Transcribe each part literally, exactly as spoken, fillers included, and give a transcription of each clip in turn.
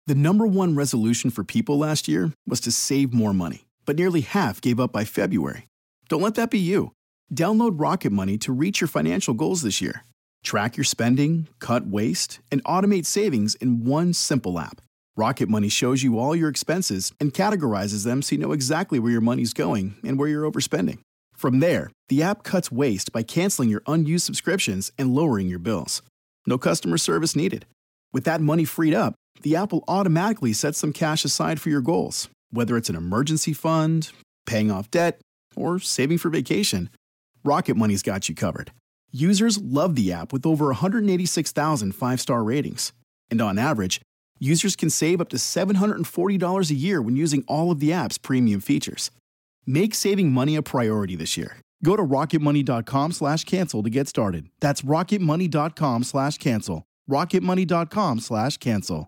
The number one resolution for people last year was to save more money, but nearly half gave up by February. Don't let that be you. Download Rocket Money to reach your financial goals this year. Track your spending, cut waste, and automate savings in one simple app. Rocket Money shows you all your expenses and categorizes them so you know exactly where your money's going and where you're overspending. From there, the app cuts waste by canceling your unused subscriptions and lowering your bills. No customer service needed. With that money freed up, the app will automatically set some cash aside for your goals, whether it's an emergency fund, paying off debt, or saving for vacation. Rocket Money's got you covered. Users love the app with over one hundred eighty-six thousand five-star ratings. And on average, users can save up to seven hundred forty dollars a year when using all of the app's premium features. Make saving money a priority this year. Go to rocketmoney.com slash cancel to get started. That's rocketmoney.com slash cancel. rocketmoney.com slash cancel.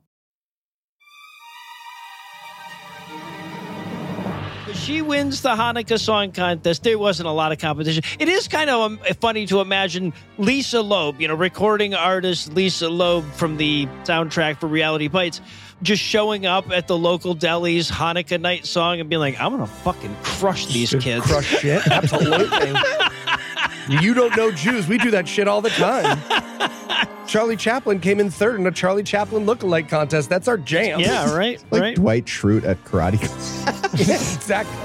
She wins the Hanukkah Song Contest. There wasn't a lot of competition. It is kind of um, funny to imagine Lisa Loeb, you know, recording artist Lisa Loeb from the soundtrack for Reality Bites, just showing up at the local deli's Hanukkah night song and being like, I'm going to fucking crush these kids. Crush shit? Absolutely. You don't know Jews. We do that shit all the time. Charlie Chaplin came in third in a Charlie Chaplin lookalike contest. That's our jam. Yeah, right, like right. Dwight Schrute at karate class. Yeah, exactly.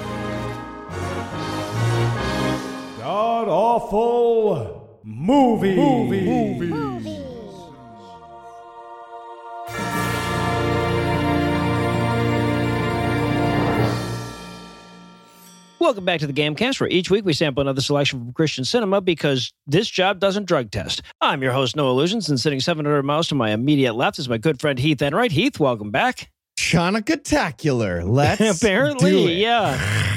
God awful movie. Movie. Movie. Movie. Welcome back to the Gamecast, where each week we sample another selection from Christian cinema because this job doesn't drug test. I'm your host, Noah Illusions, and sitting seven hundred miles to my immediate left is my good friend Heath Enright. Heath, welcome back. Hanukkah-tacular. Let's Apparently, do it. yeah.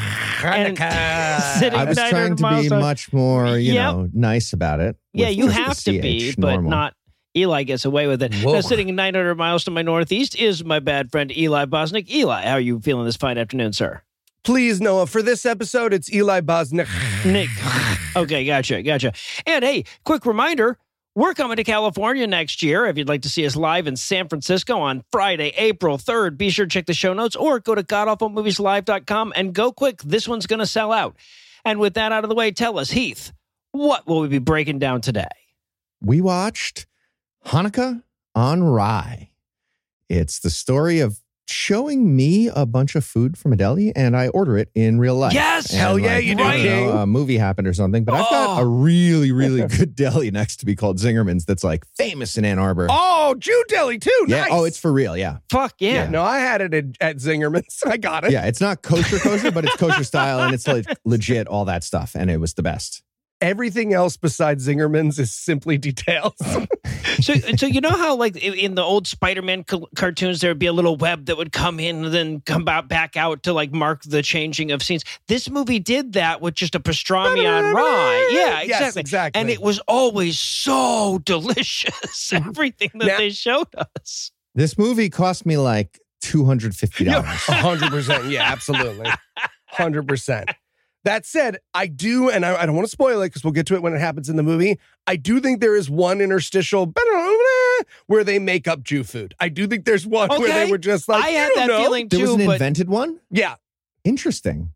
Hanukkah. Sitting I was nine trying hundred to miles be to- much more, you Yep. know, nice about it. Yeah, with you just have the to be, C H, but normal. not. Eli gets away with it. Whoa. Now, sitting nine hundred miles to my northeast is my bad friend Eli Bosnick. Eli, how are you feeling this fine afternoon, sir? Please, Noah, for this episode, it's Eli Bosnick. Nick. Okay, gotcha, gotcha. And hey, quick reminder, we're coming to California next year. If you'd like to see us live in San Francisco on Friday, April third, be sure to check the show notes or go to god awful movies live dot com and go quick. This one's going to sell out. And with that out of the way, tell us, Heath, what will we be breaking down today? We watched Hanukkah on Rye. It's the story of showing me a bunch of food from a deli, and I order it in real life. Yes! And Hell yeah, like, you do, I don't King. know, a movie happened or something, but I've got Oh. a really, really good deli next to me called Zingerman's that's like famous in Ann Arbor. Oh, Jew Deli, too. yeah. Nice. Oh, it's for real. Yeah. Fuck yeah. Yeah, no, I had it at, at Zingerman's. I got it. Yeah. It's not kosher kosher, but it's kosher style and it's like legit, all that stuff. And it was the best. Everything else besides Zingerman's is simply details. So, so you know how like in- in the old Spider-Man co- cartoons, there would be a little web that would come in and then come out back out to like mark the changing of scenes. This movie did that with just a pastrami on rye. Yeah, Yes, exactly. exactly. And it was always so delicious. Everything that Now- they showed us. This movie cost me like two hundred fifty dollars. one hundred percent. Yeah, absolutely. one hundred percent. That said, I do, and I, I don't want to spoil it because we'll get to it when it happens in the movie. I do think there is one interstitial where they make up Jew food. I do think there's one where Okay. they were just like, I you had don't that know. feeling There was too, an but invented one? Yeah, Interesting.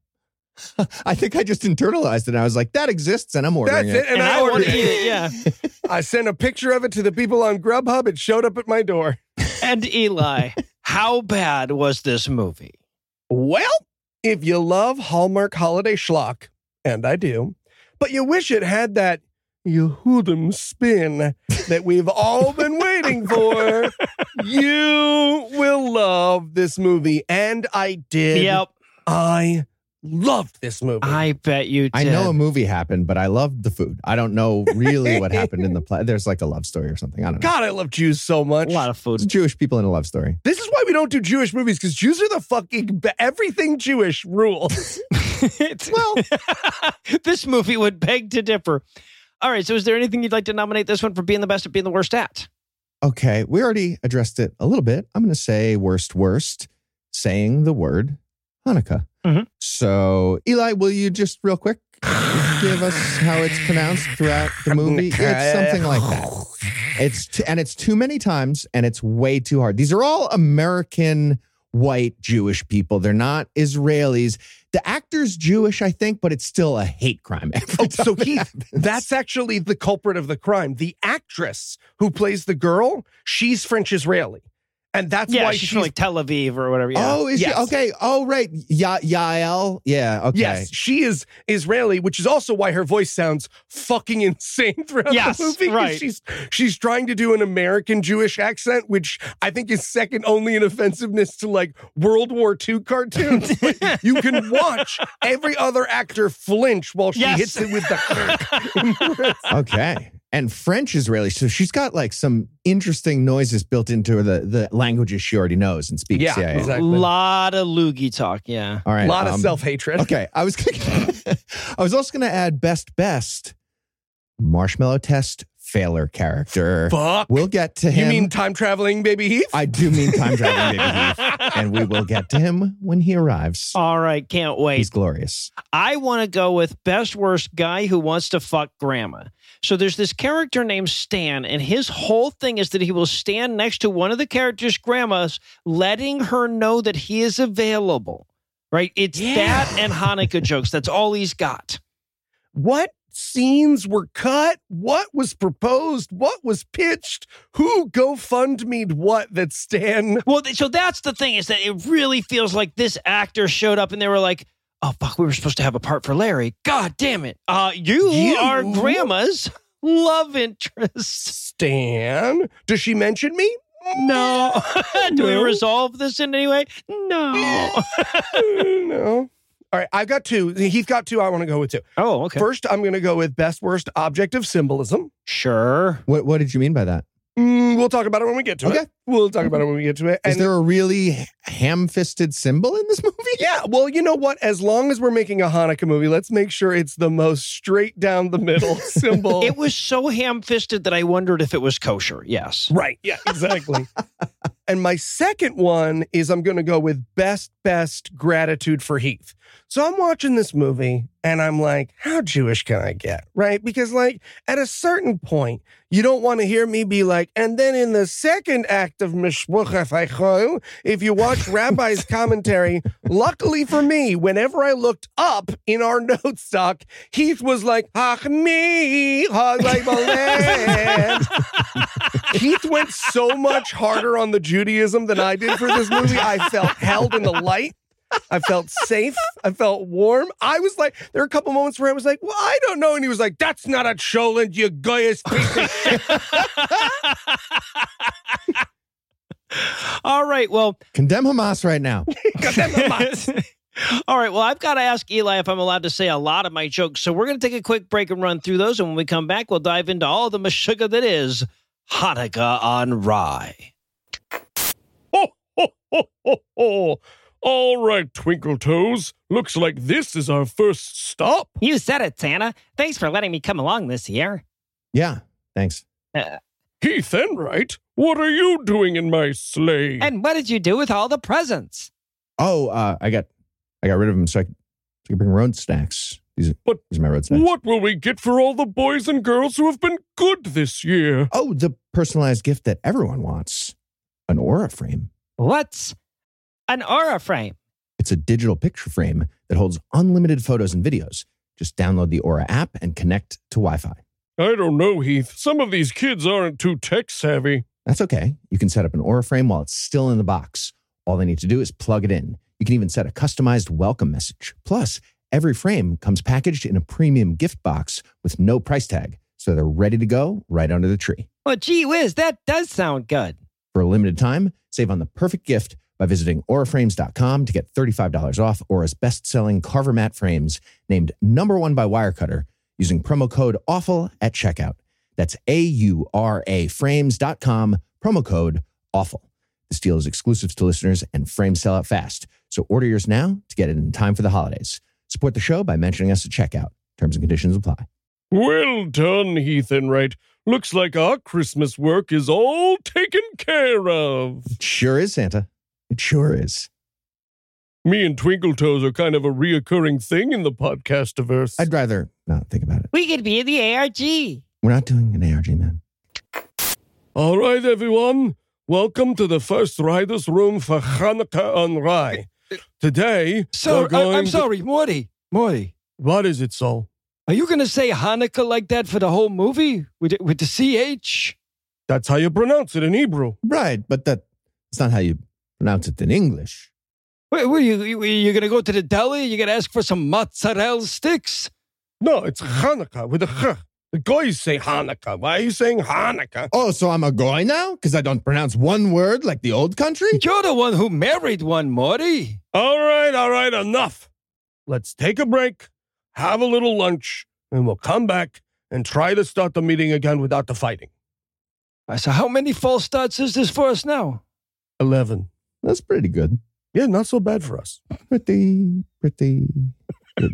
I think I just internalized it. And I was like, that exists and I'm ordering that's it. And, and I, I want ordered to eat it. it. Yeah. I sent a picture of it to the people on Grubhub. It showed up at my door. And Eli, how bad was this movie? Well, if you love Hallmark holiday schlock, and I do, but you wish it had that Yehudim spin that we've all been waiting for, you will love this movie. And I did. Yep. I loved this movie. I bet you did. I know a movie happened, but I loved the food. I don't know really what happened in the play. There's like a love story or something. I don't know. God, I love Jews so much. a lot of food. It's Jewish people in a love story. This is why we don't do Jewish movies, because Jews are the fucking be- everything Jewish rules. Well, this movie would beg to differ. All right, so is there anything you'd like to nominate this one for being the best at being the worst at? Okay, we already addressed it a little bit. I'm going to say worst, worst, saying the word Hanukkah. Mhm. So, Eli, will you just real quick give give us how it's pronounced throughout the movie? It's something like that. It's t- and it's too many times, and it's way too hard. These are all American white Jewish people. They're not Israelis. The actor's Jewish, I think, but it's still a hate crime. Oh, so he, that's actually the culprit of the crime. The actress who plays the girl, she's French-Israeli. And that's yeah, why she's, she's, from like Tel Aviv or whatever. Yeah. Oh, is Yes. she? Okay. Oh, right. Ya- Yael. Yeah. Okay. Yes, she is Israeli, which is also why her voice sounds fucking insane throughout Yes, the movie. 'Cause right. She's she's trying to do an American Jewish accent, which I think is second only in offensiveness to like World War Two cartoons. Like, you can watch every other actor flinch while she Yes. hits it with the. Okay. And French Israeli. So she's got like some interesting noises built into the, the languages she already knows and speaks. Yeah, yeah, yeah. exactly. A lot of loogie talk. Yeah. All right. A lot of um, self-hatred. Okay. I was gonna, I was also going to add best best marshmallow test failure character. Fuck. We'll get to You him. mean time traveling baby Heath? I do mean time traveling baby Heath, and we will get to him when he arrives. All right. Can't wait. He's glorious. I want to go with best worst guy who wants to fuck grandma. So there's this character named Stan, and his whole thing is that he will stand next to one of the characters' grandmas, letting her know that he is available. Right? It's Yeah. that and Hanukkah jokes. That's all he's got. What scenes were cut? What was proposed? What was pitched? Who GoFundMe'd what that Stan? Well, th- so that's the thing, is that it really feels like this actor showed up and they were like, oh, fuck, we were supposed to have a part for Larry. God damn it. Uh, you, You? are grandma's love interest. Stan? Does she mention me? No. Do we No. resolve this in any way? No. No. All right, I've got two. He's got two. I want to go with two. Oh, okay. First, I'm going to go with best worst object of symbolism. Sure. What What did you mean by that? Mm, we'll talk about it when we get to Okay. it. We'll talk about it when we get to it. Is there a really ham-fisted symbol in this movie? Yeah, well, you know what? As long as we're making a Hanukkah movie, let's make sure it's the most straight down the middle symbol. It was so ham-fisted that I wondered if it was kosher. Yes. Right. Yeah, exactly. And my second one is I'm going to go with best, best gratitude for Heath. So I'm watching this movie and I'm like, how Jewish can I get? Right? Because like at a certain point, you don't want to hear me be like, and then in the second act of Mishpuchas Haichol, if you watch Rabbi's commentary, luckily for me, whenever I looked up in our note stock, Heath was like, Ach me, Heath went so much harder on the Judaism than I did for this movie. I felt held in the light. I felt safe. I felt warm. I was like, there were a couple moments where I was like, well, I don't know. And he was like, that's not a cholent, you goyish piece of shit. All right. Well, Condemn Hamas right now. all right. Well, I've got to ask Eli if I'm allowed to say a lot of my jokes. So we're going to take a quick break and run through those. And when we come back, we'll dive into all the meshuggah that is Hanukkah on Rye. Ho, ho, ho, ho, ho. All right, Twinkle Toes. Looks like this is our first stop. You said it, Santa. Thanks for letting me come along this year. Yeah. Thanks. Uh, Heath Enright, what are you doing in my sleigh? and what did you do with all the presents? Oh, uh, I got I got rid of them so I could, so I could bring road snacks. These are, What- these are my road snacks. What will we get for all the boys and girls who have been good this year? Oh, the personalized gift that everyone wants. An Aura frame. What's an aura frame? It's a digital picture frame that holds unlimited photos and videos. Just download the Aura app and connect to Wi-Fi. I don't know, Heath. Some of these kids aren't too tech savvy. That's okay. You can set up an Aura frame while it's still in the box. All they need to do is plug it in. You can even set a customized welcome message. Plus, every frame comes packaged in a premium gift box with no price tag, so they're ready to go right under the tree. Well, gee whiz, that does sound good. For a limited time, save on the perfect gift by visiting aura frames dot com to get thirty-five dollars off Aura's best-selling Carver Mat frames named number one by Wirecutter using promo code AWFUL at checkout. That's A U R A frames dot com, promo code AWFUL. This deal is exclusive to listeners and frames sell out fast, so order yours now to get it in time for the holidays. Support the show by mentioning us at checkout. Terms and conditions apply. Well done, Heath Enright. Looks like our Christmas work is all taken care of. It sure is, Santa. It sure is. Me and Twinkle Toes are kind of a reoccurring thing in the podcastiverse. I'd rather not think about it. We could be in the A R G. We're not doing an A R G, man. All right, everyone. Welcome to the first writer's room for Hanukkah on Rye. Today, So, we're going I, I'm to- sorry, Morty. Morty, What is it, Sol? are you going to say Hanukkah like that for the whole movie? With, the- with the C H? That's how you pronounce it in Hebrew. Right, but that's not how you pronounce it in English. Wait, were you, you, you going to go to the deli? You going to ask for some mozzarella sticks? No, it's Hanukkah with a ch. The guys say Hanukkah. Why are you saying Hanukkah? Oh, so I'm a goy now? Because I don't pronounce one word like the old country? You're the one who married one, Morty. All right, all right, enough. Let's take a break, have a little lunch, and we'll come back and try to start the meeting again without the fighting. I said, how many false starts is this for us now? Eleven. That's pretty good. Yeah, not so bad for us. Pretty, pretty good.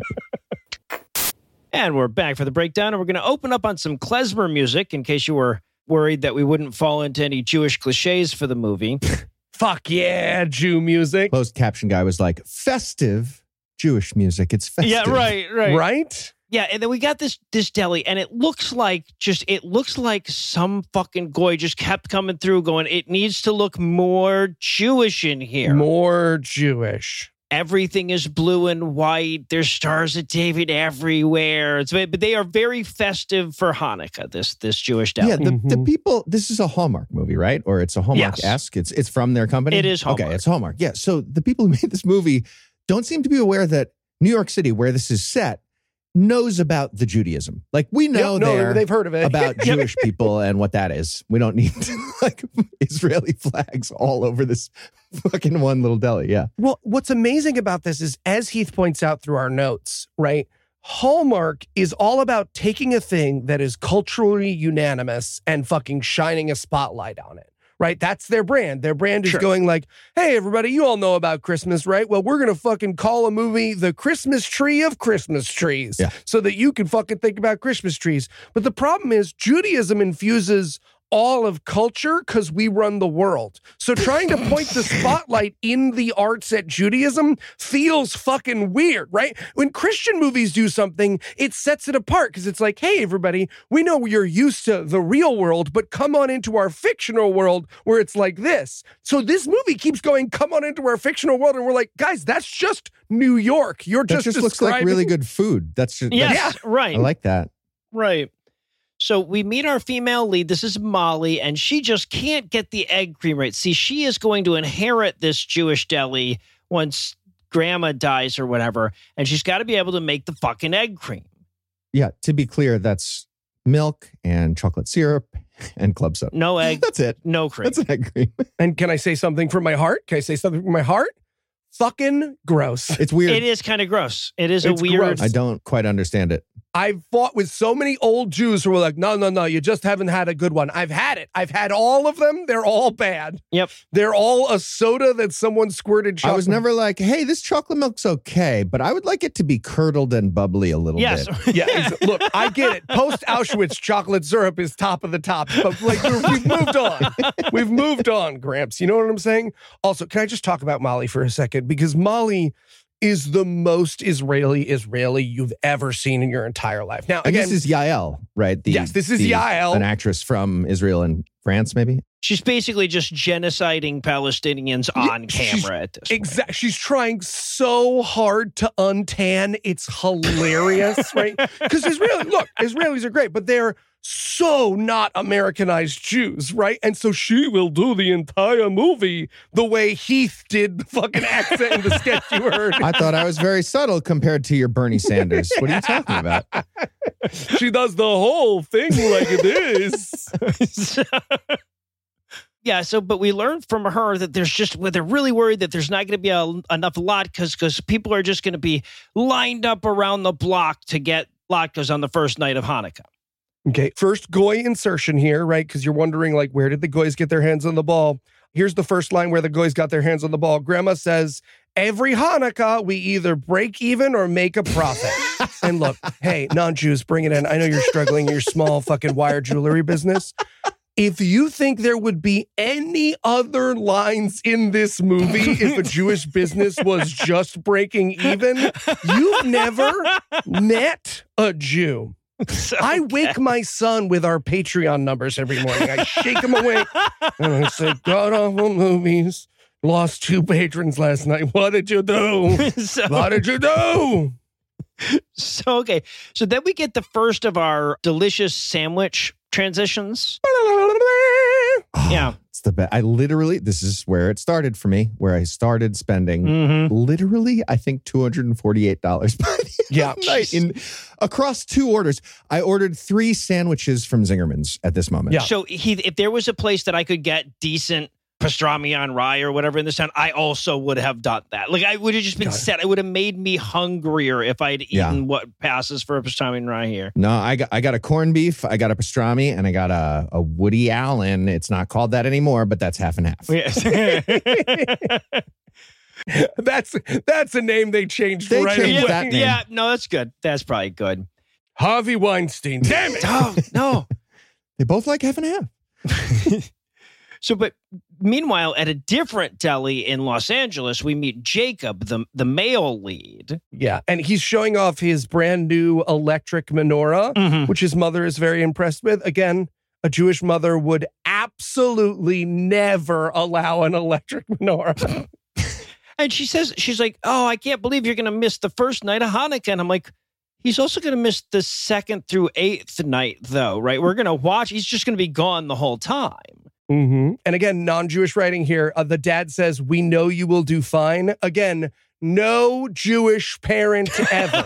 And we're back for the breakdown, and we're going to open up on some klezmer music in case you were worried that we wouldn't fall into any Jewish cliches for the movie. Fuck yeah, Jew music. Closed caption guy was like, festive Jewish music. It's festive. Yeah, right, right. Right? Yeah, and then we got this this deli, and it looks like just it looks like some fucking goy just kept coming through, going, it needs to look more Jewish in here. More Jewish. Everything is blue and white. There's stars of David everywhere. It's, but they are very festive for Hanukkah. This this Jewish deli. Yeah, the, the Mhm. people, this is a Hallmark movie, right? Or it's a Hallmark-esque. It's, it's from their company? It is Hallmark. Okay, it's Hallmark. Yeah, so the people who made this movie don't seem to be aware that New York City, where this is set, knows about the Judaism. Like, we know Yep, no, there they've heard of it. about Yep. Jewish people and what that is. We don't need like Israeli flags all over this fucking one little deli. Yeah. Well, what's amazing about this is, as Heath points out through our notes, right? Hallmark is all about taking a thing that is culturally unanimous and fucking shining a spotlight on it, right? That's their brand. Their brand is Sure. going like, hey, everybody, you all know about Christmas, right? Well, we're going to fucking call a movie The Christmas Tree of Christmas Trees Yeah. so that you can fucking think about Christmas trees. But the problem is Judaism infuses all of culture because we run the world. So trying to point the spotlight in the arts at Judaism feels fucking weird, right? When Christian movies do something, it sets it apart because it's like, hey, everybody, we know you're used to the real world, but come on into our fictional world where it's like this. So this movie keeps going, come on into our fictional world. And we're like, guys, that's just New York. You're That just just looks like describing- really good food. That's just, Yes, that's- right. I like that. Right. So we meet our female lead. This is Molly, and she just can't get the egg cream right. See, she is going to inherit this Jewish deli once grandma dies or whatever, and she's got to be able to make the fucking egg cream. Yeah, to be clear, that's milk and chocolate syrup and club soda. No egg, That's it. no cream. That's an egg cream. And can I say something from my heart? Can I say something from my heart? Fucking gross. It's weird. It is kind of gross. It is It's a weird. gross. I don't quite understand it. I've fought with so many old Jews who were like, no, no, no, you just haven't had a good one. I've had it. I've had all of them. They're all bad. Yep. They're all a soda that someone squirted chocolate. I was never like, hey, this chocolate milk's okay, but I would like it to be curdled and bubbly a little Yes. bit. Yeah, ex- look, I get it. Post Auschwitz chocolate syrup is top of the top, but like we're- we've moved on. We've moved on, Gramps. You know what I'm saying? Also, can I just talk about Molly for a second? Because Molly is the most Israeli Israeli you've ever seen in your entire life. Now, And again, this is Yael, right? The, Yes, this is the- Yael. An actress from Israel and France, maybe? She's basically just genociding Palestinians on she's camera at this point. exactly. She's trying so hard to untan. It's hilarious, right? Because Israeli, look, Israelis are great, but they're so not Americanized Jews, right? And so she will do the entire movie the way Heath did the fucking accent in the sketch you heard. I thought I was very subtle compared to your Bernie Sanders. What are you talking about? She does the whole thing like it is. Yeah, so but we learned from her that there's just well, they're really worried that there's not going to be a, enough lot because because people are just going to be lined up around the block to get latkes on the first night of Hanukkah. Okay, first goy insertion here, right? Because you're wondering, like, where did the goys get their hands on the ball? Here's the first line where the goys got their hands on the ball. Grandma says, every Hanukkah, we either break even or make a profit. And look, hey, non-Jews, bring it in. I know you're struggling in your small fucking wire jewelry business. If you think there would be any other lines in this movie if a Jewish business was just breaking even, you've never met a Jew. So, I wake my son with our Patreon numbers every morning. I shake him awake and I say, God awful movies. Lost two patrons last night. What did you do? so, What did you do? so, okay. So then we get the first of our delicious sandwich transitions. Oh, Yeah. It's the best. I literally, this is where it started for me, where I started spending Mm-hmm. literally, I think, two hundred forty-eight dollars by the Yeah. end of the night in, across two orders. I ordered three sandwiches from Zingerman's at this moment. Yeah. So he, if there was a place that I could get decent pastrami on rye or whatever in this town, I also would have done that. Like I would have just been Got it. set. It would have made me hungrier if I had eaten Yeah. what passes for a pastrami and rye here. No, I got I got a corned beef, I got a pastrami, and I got a, a Woody Allen. It's not called that anymore, but that's half and half. That's that's a name they changed They right changed away. that name. Yeah, no, that's good. That's probably good. Harvey Weinstein. Damn it. Oh, no. They both like half and half. So, but meanwhile, at a different deli in Los Angeles, we meet Jacob, the, the male lead. Yeah. And he's showing off his brand new electric menorah, Mhm. which his mother is very impressed with. Again, a Jewish mother would absolutely never allow an electric menorah. And she says, she's like, oh, I can't believe you're going to miss the first night of Hanukkah. And I'm like, he's also going to miss the second through eighth night, though, right? We're going to watch. He's just going to be gone the whole time. Mm-hmm. And again, non-Jewish writing here. Uh, the dad says, we know you will do fine. Again, no Jewish parent ever.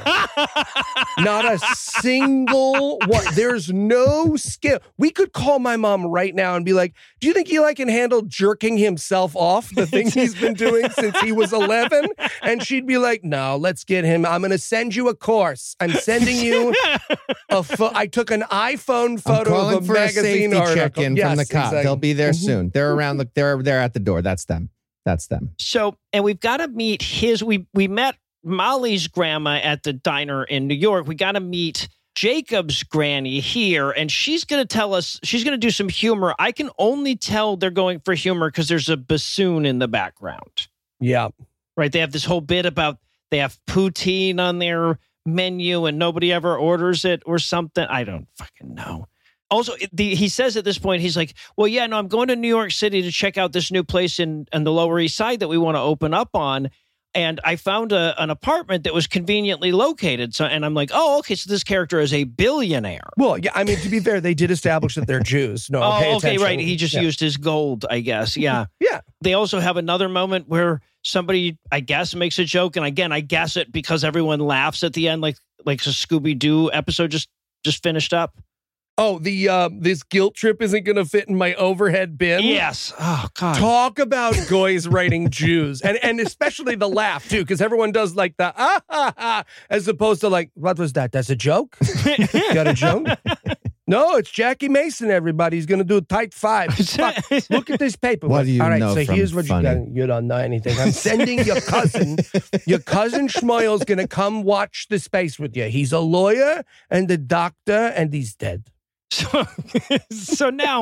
Not a single one. There's no skill. We could call my mom right now and be like, do you think Eli can handle jerking himself off, the thing he's been doing since he was eleven? And she'd be like, no, let's get him. I'm going to send you a course. I'm sending you a pho- I took an iPhone I'm photo calling of a for a magazine safety article. check-in Yes, from the cop. exactly. They'll be there Mhm. soon. They're around the they're they're at the door. That's them. That's them. So, and we've got to meet his, we, we met Molly's grandma at the diner in New York. We got to meet Jacob's granny here, and she's going to tell us, she's going to do some humor. I can only tell they're going for humor because there's a bassoon in the background, Yeah. right? They have this whole bit about they have poutine on their menu and nobody ever orders it or something. I don't fucking know. Also, the, he says at this point, he's like, well, yeah, no, I'm going to New York City to check out this new place in, in the Lower East Side that we want to open up on. And I found a, an apartment that was conveniently located. So, and I'm like, oh, okay, so this character is a billionaire. Well, yeah, I mean, to be fair, they did establish that they're Jews. No, Oh, pay okay, attention. right. He just Yeah. used his gold, I guess. Yeah. Yeah. They also have another moment where somebody, I guess, makes a joke. And again, I guess it because everyone laughs at the end, like like a Scooby-Doo episode just just finished up. Oh, the uh, this guilt trip isn't going to fit in my overhead bin. Yes. Oh, God. Talk about goys writing Jews, and and especially the laugh too, because everyone does like the ah ha ha, as opposed to like, what was that? That's a joke. Got a joke? No, it's Jackie Mason. Everybody, he's going to do a tight five. Fuck. Look at this paper. What do you All right, know so from here's what funny? you got. You don't know anything. I'm sending your cousin. Your cousin Shmoyle's going to come watch the space with you. He's a lawyer and a doctor, and he's dead. So, so now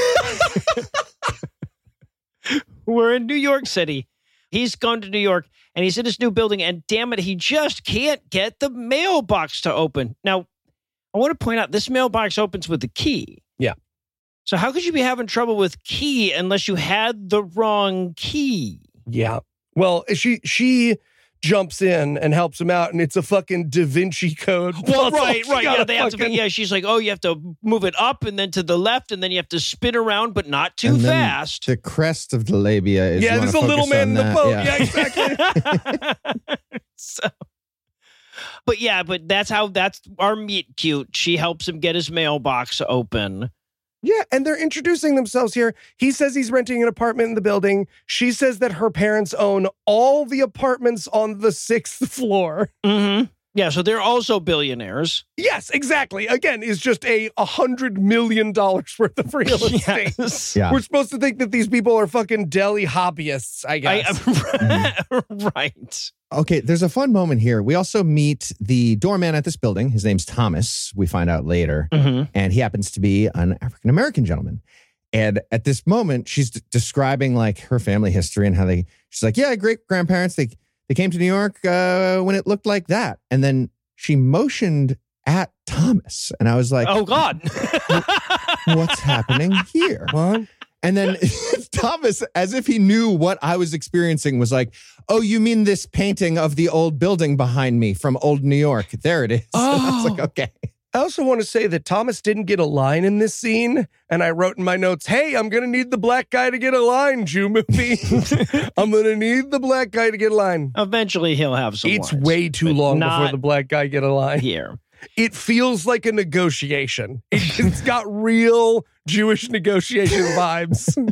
we're in New York City. He's gone to New York and he's in his new building. And damn it, he just can't get the mailbox to open. Now, I want to point out this mailbox opens with the key. Yeah. So how could you be having trouble with key unless you had the wrong key? Yeah. Well, she she jumps in and helps him out, and it's a fucking Da Vinci Code. Well, puzzle. right, She right. gotta Yeah, they have to. fucking- Yeah, she's like, oh, you have to move it up and then to the left, and then you have to spin around, but not too And then fast. The crest of the labia is Yeah, you there's a wanna little focus man in on the that. boat. Yeah. Yeah, exactly. so, but yeah, but that's how that's our meet cute. She helps him get his mailbox open. Yeah, and they're introducing themselves here. He says he's renting an apartment in the building. She says that her parents own all the apartments on the sixth floor. Mm-hmm. Yeah, so they're also billionaires. Yes, exactly. Again, is just a a hundred million dollars worth of real estate. Yes. Yeah. We're supposed to think that these people are fucking deli hobbyists, I I, guess. right. Okay, there's a fun moment here. We also meet the doorman at this building. His name's Thomas, we find out later. Mm-hmm. And he happens to be an African-American gentleman. And at this moment, she's d- describing like her family history and how they, she's like, yeah, great grandparents, they, they came to New York uh, when it looked like that. And then she motioned at Thomas. And I was like, Oh, God. what's happening here? What? And then Thomas, as if he knew what I was experiencing, was like, oh, you mean this painting of the old building behind me from old New York? There it is. Oh. And I was like, okay. I also want to say that Thomas didn't get a line in this scene, and I wrote in my notes, hey, I'm going to need the black guy to get a line, Jew movie. I'm going to need the black guy to get a line. Eventually, he'll have some It's lines, way too but long not before the black guy get a line. here. It feels like a negotiation. It, it's got real Jewish negotiation vibes.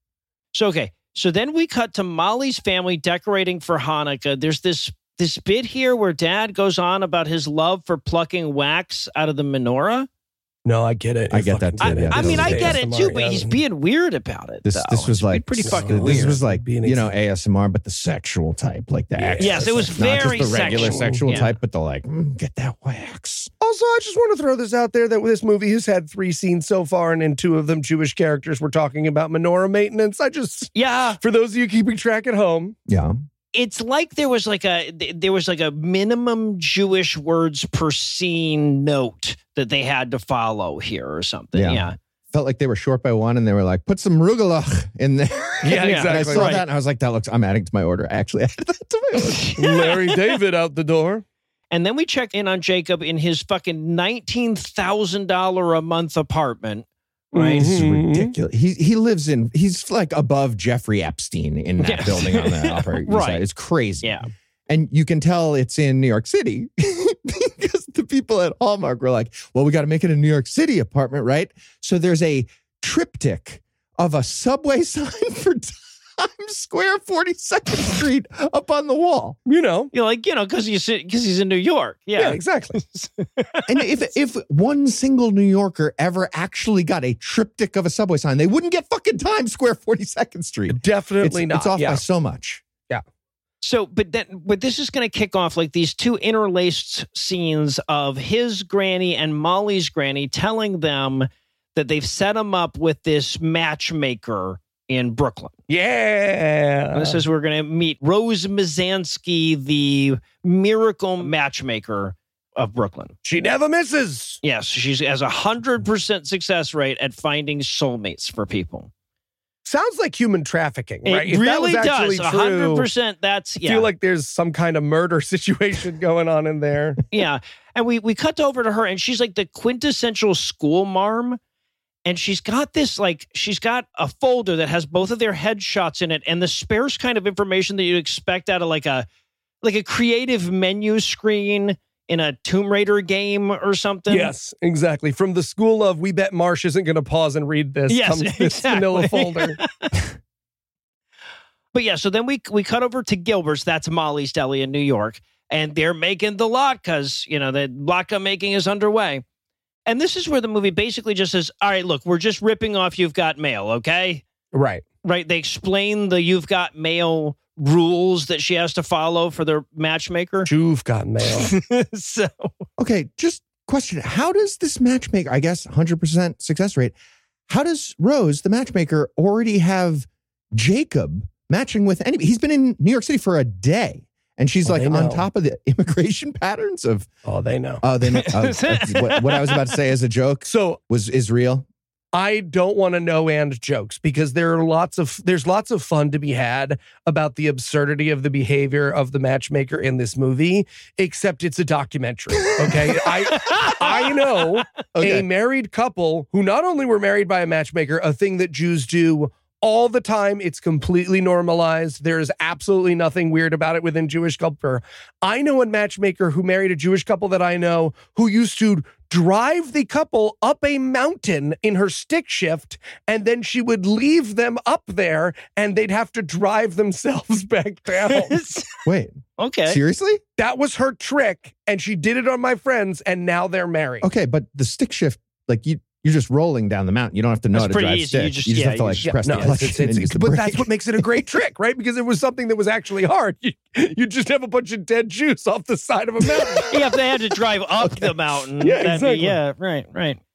So, okay. So then we cut to Molly's family decorating for Hanukkah. There's this this bit here where Dad goes on about his love for plucking wax out of the menorah. No, I get it. I get that fucking too, get yeah. I mean, I This get A S it M R, too, but yeah. he's being weird about it. This though. this was It's like pretty fucking No, This weird. was like Being you know ex- A S M R, but the sexual type, like the X. Yes, it was not very just the regular sexual. sexual Yeah. type, but the like mm, get that wax. Also, I just want to throw this out there that this movie has had three scenes so far, and in two of them, Jewish characters were talking about menorah maintenance. I just, Yeah, for those of you keeping track at home, Yeah, it's like there was like a there was like a minimum Jewish words per scene note that they had to follow here or something. Yeah. Yeah. felt like they were short by one, and they were like, put some rugelach in there. Yeah, And I exactly. saw Right. that, and I was like, that looks. I'm adding to my order. I actually added that to my order. Larry David out the door. And then we check in on Jacob in his fucking nineteen thousand dollars a month apartment. Right. This is Mhm. ridiculous. He he lives in. He's like above Jeffrey Epstein in that Yeah. building on the Upper East Right. Side. It's crazy. Yeah. And you can tell it's in New York City because the people at Hallmark were like, well, we got to make it a New York City apartment, right? So there's a triptych of a subway sign for Times Square, forty-second Street up on the wall. You know. You're like, you know, because he's because he's in New York. Yeah, Yeah. exactly. And if if one single New Yorker ever actually got a triptych of a subway sign, they wouldn't get fucking Times Square, forty-second Street. Definitely it's, not. It's off yeah. by so much. So, but then, but this is going to kick off like these two interlaced scenes of his granny and Molly's granny telling them that they've set him up with this matchmaker in Brooklyn. Yeah. And this is we're going to meet Rose Mazansky, the miracle matchmaker of Brooklyn. She never misses. Yes, she has a hundred percent success rate at finding soulmates for people. Sounds like human trafficking, It right? If that really was actually does. A hundred true, percent. That's I yeah, feel like there's some kind of murder situation going on in there. yeah. And we we cut over to her, and she's like the quintessential school marm. And she's got this, like, she's got a folder that has both of their headshots in it and the sparse kind of information that you'd expect out of like a like a creative menu screen in a Tomb Raider game or something. Yes, exactly. From the school of we bet Marsh isn't going to pause and read this. Yes, comes this exactly. vanilla folder. But yeah, so then we we cut over to Gilbert's. That's Molly's Deli in New York. And they're making the latkes. You know, the latke making is underway. And this is where the movie basically just says, all right, look, we're just ripping off You've Got Mail, okay? Right. Right. They explain the You've Got Mail rules that she has to follow for their matchmaker. You've got mail. So Okay, just question. How does this matchmaker, I guess one hundred percent success rate, how does Rose, the matchmaker, already have Jacob matching with anybody? He's been in New York City for a day. And she's Oh, like they on know. top of the immigration patterns of, Oh, they know. oh, they know, oh, what, what I was about to say as a joke So was is real. I don't want to know and jokes because there are lots of there's lots of fun to be had about the absurdity of the behavior of the matchmaker in this movie, except it's a documentary. Okay. I I know Okay. a married couple who not only were married by a matchmaker, a thing that Jews do all the time. It's completely normalized. There is absolutely nothing weird about it within Jewish culture. I know a matchmaker who married a Jewish couple that I know who used to drive the couple up a mountain in her stick shift, and then she would leave them up there and they'd have to drive themselves back down. Wait, okay. seriously? That was her trick, and she did it on my friends, and now they're married. Okay, but the stick shift, like you, you're just rolling down the mountain. You don't have to know That's how to pretty drive easy. stick. You You just- just, yeah, have to you like just- press No, the clutch it's- it's- and use the but brake. that's what makes it a great trick, right? Because it was something that was actually hard. You, you just have a bunch of dead Jews off the side of a mountain. Yeah, if they had to drive up the mountain. Yeah, that'd be- exactly. yeah, right, right.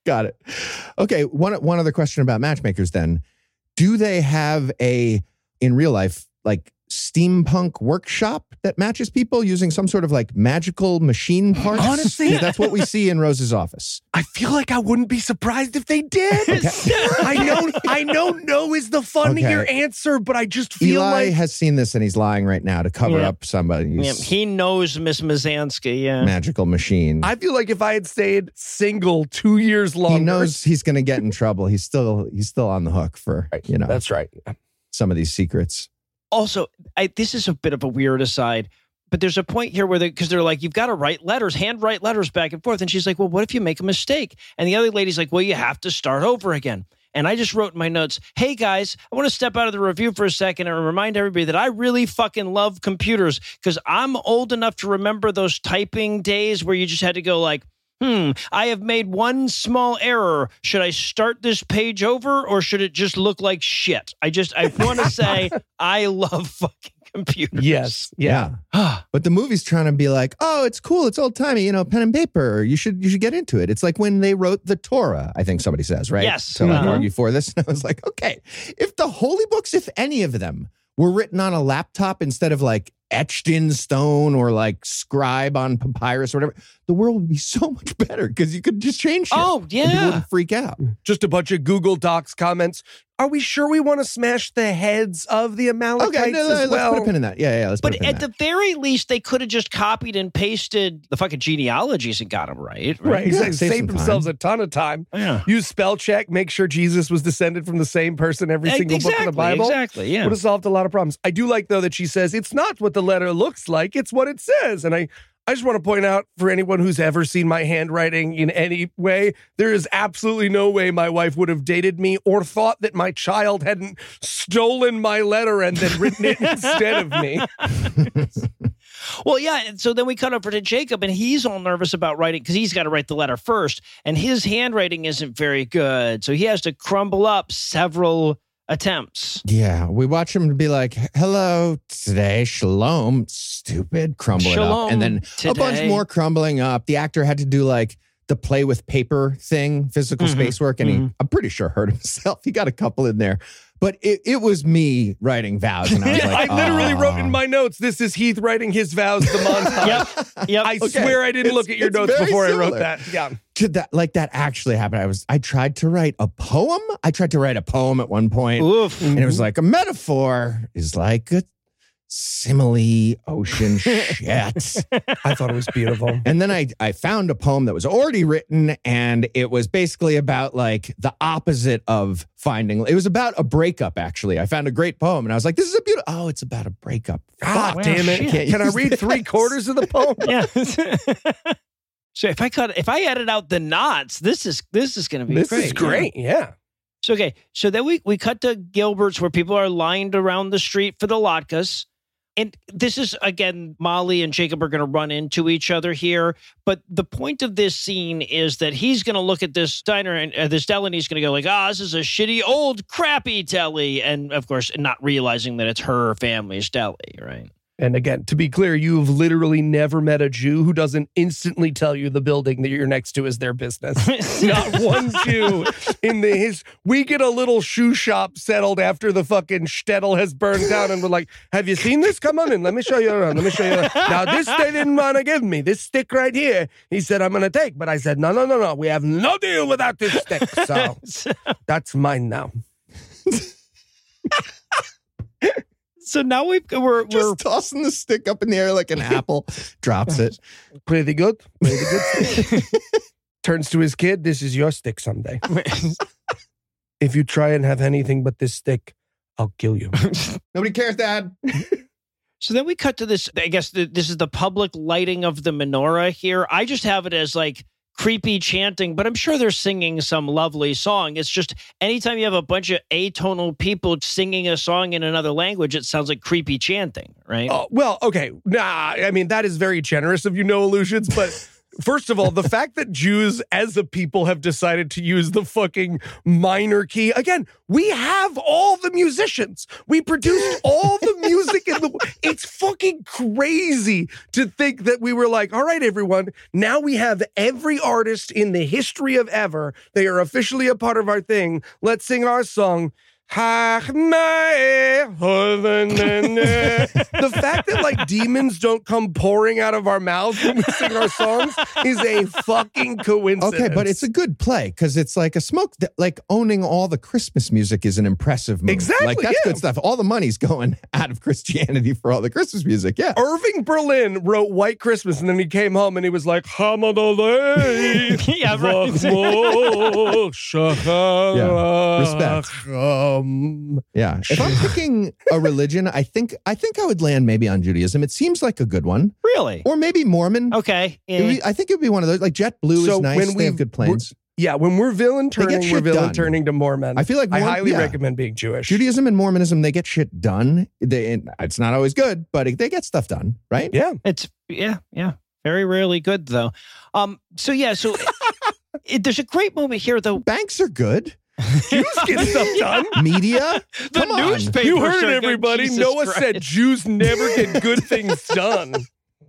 Got it. Okay, one one other question about matchmakers then. Do they have a, in real life, like steampunk workshop that matches people using some sort of like magical machine parts? Honestly, that's what we see in Rose's office. I feel like I wouldn't be surprised if they did. Okay. I know, I know, no is the funnier Okay. answer, but I just feel Eli like has seen this and he's lying right now to cover Yeah. up somebody's Yeah, he knows Miss Mazansky. Yeah. magical machine. I feel like if I had stayed single two years longer, he knows he's going to get in trouble. He's still he's still on the hook for you know that's right. some of these secrets. Also, I, this is a bit of a weird aside, but there's a point here where they, because they're like, you've got to write letters, hand write letters back and forth. And she's like, well, what if you make a mistake? And the other lady's like, well, you have to start over again. And I just wrote in my notes, hey guys, I want to step out of the review for a second and remind everybody that I really fucking love computers because I'm old enough to remember those typing days where you just had to go like, Hmm, I have made one small error. Should I start this page over or should it just look like shit? I just, I want to say I love fucking computers. Yes, yeah. Yeah. But the movie's trying to be like, oh, it's cool. It's old timey, you know, pen and paper. You should, you should get into it. It's like when they wrote the Torah, I think somebody says, right? Yes. So like Uh-huh. argue for this. And I was like, okay, if the holy books, if any of them were written on a laptop instead of like etched in stone or like scribe on papyrus or whatever, the world would be so much better because you could just change shit. Oh, And people yeah. wouldn't freak out. Just a bunch of Google Docs comments. Are we sure we want to smash the heads of the Amalekites Okay, no, no, as let's well? put a pin in that. Yeah, yeah, let's put But a pin in at that. the very least, they could have just copied and pasted the fucking genealogies and got them right. Right, exactly. Yeah, save Saved some themselves time. a ton of time. Yeah. Use spell check, make sure Jesus was descended from the same person every single exactly, book of the Bible. Exactly, yeah. Would have solved a lot of problems. I do like, though, that she says it's not what the letter looks like, it's what it says. And I, I just want to point out for anyone who's ever seen my handwriting in any way, there is absolutely no way my wife would have dated me or thought that my child hadn't stolen my letter and then written it instead of me. Well, yeah. And so then we cut over to Jacob, and he's all nervous about writing because he's got to write the letter first, and his handwriting isn't very good. So he has to crumble up several attempts. Yeah, we watch him be like, hello, today, shalom, stupid, crumble it Shalom up. And then a bunch today. more crumbling up. The actor had to do like the play with paper thing, physical Mhm, space work, and he, mhm. I'm pretty sure, hurt himself. He got a couple in there. But it, it was me writing vows. And I was Yeah, like, I literally "Aw." wrote in my notes, this is Heath writing his vows, the montage. Yep. Yep. I Okay. swear I didn't It's- look at your it's notes very before I wrote similar. that. Yeah. To that, like that actually happened. I was, I tried to write a poem. I tried to write a poem at one point. Oof. And it was like a metaphor is like a simile ocean shit. I thought it was beautiful. And then I, I found a poem that was already written, and it was basically about like the opposite of finding. It was about a breakup, actually. I found a great poem, and I was like, this is a beautiful. Oh, it's about a breakup. Ah, wow, damn it. shit. Can't Can I use read this. three quarters of the poem? Yeah. So if I cut, if I edit out the knots, this is this is going to be This great. is great. Yeah. So okay, so then we we cut to Gilbert's where people are lined around the street for the latkes. And this is, again, Molly and Jacob are going to run into each other here. But the point of this scene is that he's going to look at this diner and uh, this deli, and he's going to go like, ah, this is a shitty, old, crappy deli. And, of course, not realizing that it's her family's deli, right? And again, to be clear, you've literally never met a Jew who doesn't instantly tell you the building that you're next to is their business. Not one Jew in the his. We get a little shoe shop settled after the fucking shtetl has burned down, and we're like, "Have you seen this? Come on in. Let me show you around. Let me show you around. Now, this they didn't want to give me. This stick right here. He said I'm going to take, but I said no, no, no, no. We have no deal without this stick. So that's mine now. So now we've, we're, we're Just tossing the stick up in the air like an apple, drops it. Pretty good. Pretty good stick. Turns to his kid. This is your stick someday. If you try and have anything but this stick, I'll kill you. Nobody cares, Dad. So then we cut to this. I guess the, this is the public lighting of the menorah here. I just have it as like creepy chanting, but I'm sure they're singing some lovely song. It's just anytime you have a bunch of atonal people singing a song in another language, it sounds like creepy chanting, right? Oh, well, okay. Nah, I mean, that is very generous of you, no illusions, but First of all, the fact that Jews as a people have decided to use the fucking minor key. Again, we have all the musicians. We produced all the music in the... It's fucking crazy to think that we were like, all right, everyone, now we have every artist in the history of ever. They are officially a part of our thing. Let's sing our song. The fact that like demons don't come pouring out of our mouths when we sing our songs is a fucking coincidence. Okay, but it's a good play because it's like a smoke. That, like owning all the Christmas music is an impressive move. Exactly, like that's yeah. good stuff. All the money's going out of Christianity for all the Christmas music. Yeah, Irving Berlin wrote White Christmas, and then he came home and he was like, Hamadoleh, Yeah, right. Yeah, respect. Um, yeah. If I'm picking a religion, I think I think I would land maybe on Judaism. It seems like a good one, Really? or maybe Mormon. Okay. It would eh. be- I think it would be one of those. Like JetBlue So is nice. when They we- have good planes. yeah, when we're villain They get turning, we're shit villain done. turning to Mormon. I feel like I Mormon- highly yeah. recommend being Jewish. Judaism and Mormonism, they get shit done. They, it's not always good, but they get stuff done, right? Yeah. It's yeah, yeah. Very rarely good though. Um. So yeah. So it, there's a great moment here though. Banks are good. Jews get stuff done. Media? The Come on. newspaper. You heard are it, good. everybody. Jesus Noah Christ. said Jews never get good things done.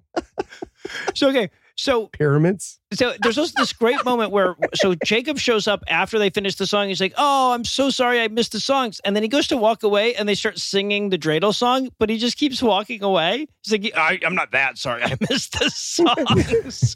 So okay. So Pyramids. so there's also this great moment where so Jacob shows up after they finish the song. He's like, "Oh, I'm so sorry, I missed the songs." And then he goes to walk away, and they start singing the dreidel song, but he just keeps walking away. He's like, I, "I'm not that sorry, I missed the songs."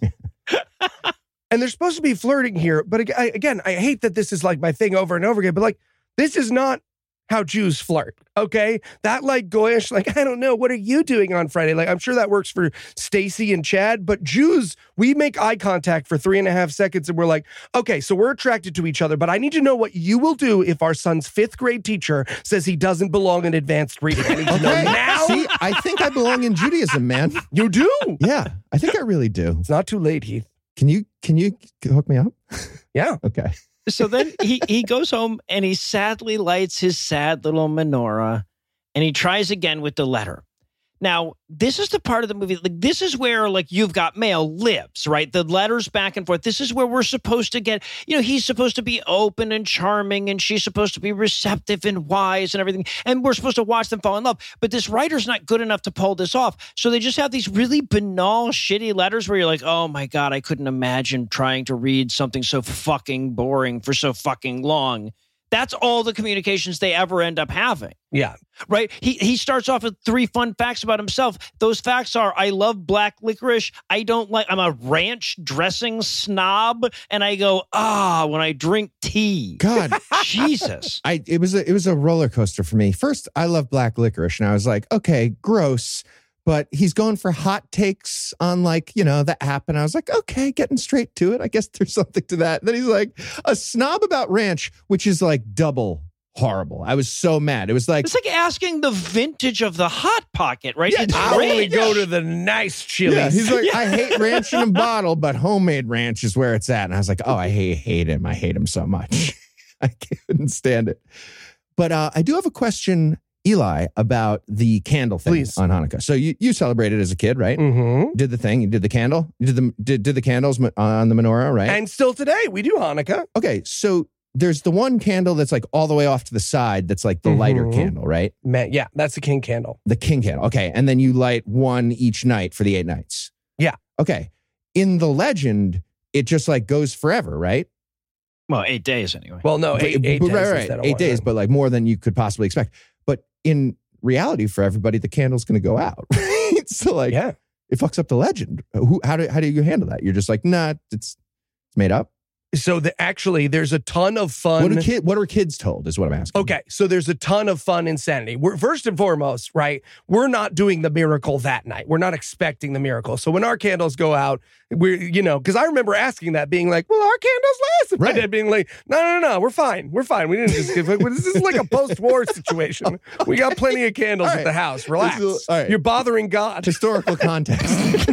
And they're supposed to be flirting here. But ag- I, again, I hate that this is like my thing over and over again. But like, this is not how Jews flirt, okay? That like goyish, like, I don't know, what are you doing on Friday? Like, I'm sure that works for Stacy and Chad, but Jews, we make eye contact for three and a half seconds and we're like, okay, so we're attracted to each other, but I need to know what you will do if our son's fifth grade teacher says he doesn't belong in advanced reading. I need to know Okay. now. See, I think I belong in Judaism, man. You do. Yeah, I think I really do. It's not too late, Heath. Can you can you hook me up? Yeah. Okay. So then he, he goes home and he sadly lights his sad little menorah and he tries again with the letter. Now, this is the part of the movie, like this is where like You've Got Mail lives, right? The letters back and forth. This is where we're supposed to get, you know, he's supposed to be open and charming and she's supposed to be receptive and wise and everything. And we're supposed to watch them fall in love. But this writer's not good enough to pull this off. So they just have these really banal, shitty letters where you're like, oh my God, I couldn't imagine trying to read something so fucking boring for so fucking long. That's all the communications they ever end up having. Yeah. Right? He he starts off with three fun facts about himself. Those facts are, I love black licorice. I don't like, I'm a ranch dressing snob. And I go, ah, when I drink tea. God, Jesus. I it was a it was a roller coaster for me. First, I love black licorice, and I was like, okay, gross. But he's going for hot takes on like, you know, the app. And I was like, okay, getting straight to it. I guess there's something to that. Then he's like, a snob about ranch, which is like double horrible. I was so mad. It was like, It's like asking the vintage of the Hot Pocket, right? Yeah, It's I only ranch. go to the nice Chili's. yeah, he's like, I hate ranch in a bottle, but homemade ranch is where it's at. And I was like, oh, I hate, hate him. I hate him so much. I couldn't stand it. But uh, I do have a question, Eli, about the candle thing Please. on Hanukkah. So you, you celebrated as a kid, right? Mm-hmm. Did the thing. You did the candle. You did the did, did the candles mo- on the menorah, right? And still today, we do Hanukkah. okay, so there's the one candle that's like all the way off to the side. That's like the lighter Mhm. candle, right? Man, yeah, that's the king candle. The king candle. Okay, and then you light one each night for the eight nights. Yeah. Okay. In the legend, it just like goes forever, right? Well, eight days anyway. Well, no, eight, But- eight but days. right, right, instead of eight one, days, right? but like more than you could possibly expect. But in reality, for everybody, the candle's going to go out. Right? So like, yeah. it fucks up the legend. Who? How do how do you handle that? You're just like, nah, it's it's made up. So the, actually, there's a ton of fun. What are kid? What are kids told? Is what I'm asking. Okay, so there's a ton of fun insanity. We're first and foremost, right? We're not doing the miracle that night. We're not expecting the miracle. So when our candles go out, we're, you know, because I remember asking that, being like, "Well, our candles last." And my Right. dad being like, "No, no, no, we're fine. We're fine. We didn't just give. This is like a post-war situation. We got plenty of candles All at right. the house. Relax. This is- all right. You're bothering God." Historical context.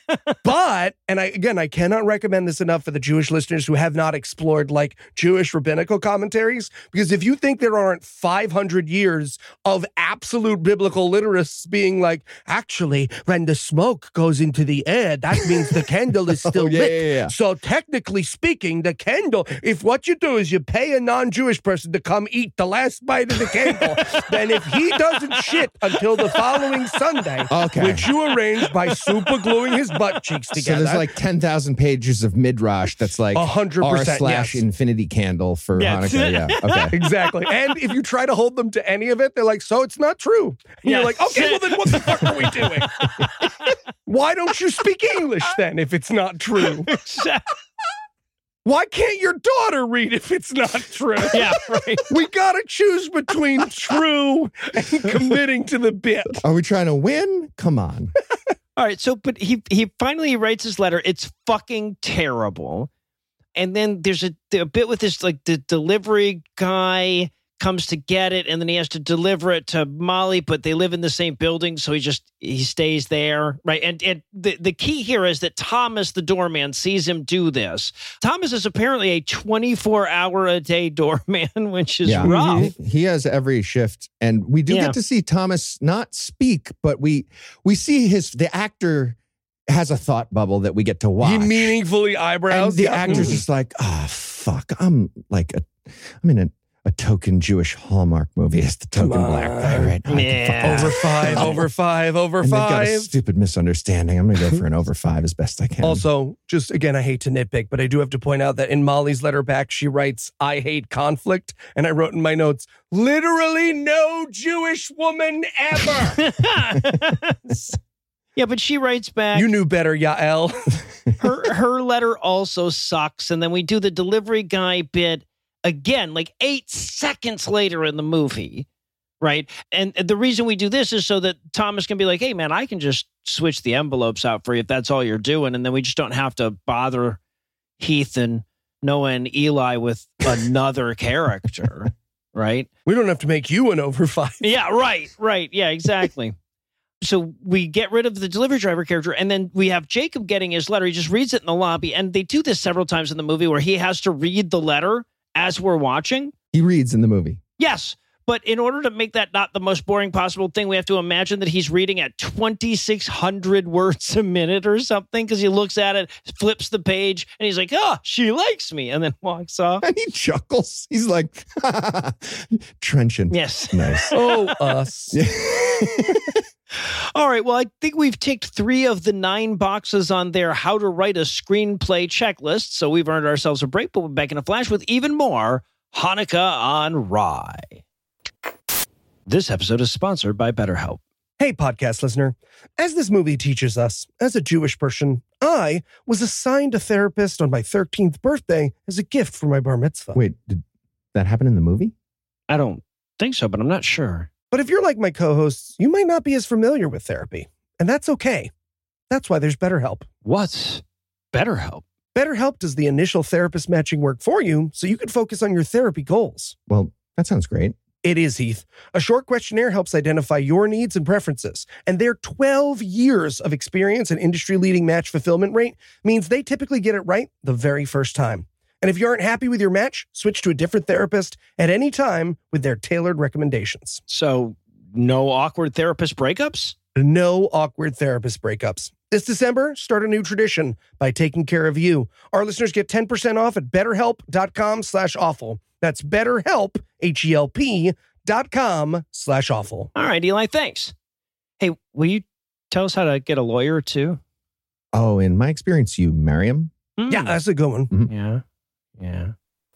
But, and I again, I cannot recommend this enough for the Jewish listeners who have not explored like Jewish rabbinical commentaries, because if you think there aren't five hundred years of absolute biblical literacy being like, actually, when the smoke goes into the air, that means the candle is still Oh, yeah, lit. yeah, yeah. So technically speaking, the candle, if what you do is you pay a non-Jewish person to come eat the last bite of the candle, then if he doesn't shit until the following Sunday, Okay. which you arrange by super gluing his butt cheeks So together. there's like ten thousand pages of midrash that's like A hundred R percent, slash yes. infinity candle for Yeah. Hanukkah. Yeah. Okay. Exactly. And if you try to hold them to any of it, they're like, so it's not true. And Yeah. you're like, okay, well then what the fuck are we doing? Why don't you speak English then if it's not true? Why can't your daughter read if it's not true? Yeah, right. We gotta choose between true and committing to the bit. Are we trying to win? Come on. All right, so but he he finally writes his letter. It's fucking terrible. And then there's a, a bit with this, like the delivery guy comes to get it, and then he has to deliver it to Molly, but they live in the same building, so he just he stays there, right? And and the, the key here is that Thomas, the doorman, sees him do this. Thomas is apparently a twenty-four hour a day doorman, which is Yeah. rough. He, he has every shift, and we do Yeah. get to see Thomas not speak, but we we see his the actor has a thought bubble that we get to watch. He meaningfully eyebrows. and the Yeah. actor's just like, oh fuck, I'm like a, I'm in a, a token Jewish Hallmark movie as the token Come black on. guy, right? I can Yeah. fucking- Over five, over five, over and they've got a five. stupid misunderstanding. I'm gonna go for an over five as best I can. Also, just again, I hate to nitpick, but I do have to point out that in Molly's letter back, she writes, I hate conflict. And I wrote in my notes, literally no Jewish woman ever. Yeah, but she writes back. You knew better, Yael. her her letter also sucks, and then we do the delivery guy bit again, like eight seconds later in the movie, right? And the reason we do this is so that Thomas can be like, "Hey, man, I can just switch the envelopes out for you if that's all you're doing," and then we just don't have to bother Heath and Noah and Eli with another character, right? We don't have to make you an over five. Yeah, right, right. Yeah, exactly. So we get rid of the delivery driver character, and then we have Jacob getting his letter. He just reads it in the lobby, and they do this several times in the movie where he has to read the letter as we're watching. he reads in the movie. Yes, but in order to make that not the most boring possible thing, we have to imagine that he's reading at twenty-six hundred words a minute or something, because he looks at it, flips the page, and he's like, oh, she likes me, and then walks off. And he chuckles. He's like, trenchant. Yes. Nice. Oh, us. Yeah. All right. Well, I think we've ticked three of the nine boxes on their how to write a screenplay checklist. So we've earned ourselves a break, but we'll be back in a flash with even more Hanukkah on Rye. This episode is sponsored by BetterHelp. Hey, podcast listener. As this movie teaches us, as a Jewish person, I was assigned a therapist on my thirteenth birthday as a gift for my bar mitzvah. Wait, did that happen in the movie? I don't think so, but I'm not sure. But if you're like my co-hosts, you might not be as familiar with therapy. And that's okay. That's why there's BetterHelp. What's BetterHelp? BetterHelp does the initial therapist matching work for you so you can focus on your therapy goals. Well, that sounds great. It is, Heath. A short questionnaire helps identify your needs and preferences. And their twelve years of experience and industry-leading match fulfillment rate means they typically get it right the very first time. And if you aren't happy with your match, switch to a different therapist at any time with their tailored recommendations. So no awkward therapist breakups? No awkward therapist breakups. This December, start a new tradition by taking care of you. Our listeners get ten percent off at betterhelp.com slash awful. That's betterhelp, H E L P, dot com slash awful. All right, Eli, thanks. Hey, will you tell us how to get a lawyer too? Oh, in my experience, you marry him? Hmm. Yeah, that's a good one. Yeah. Yeah.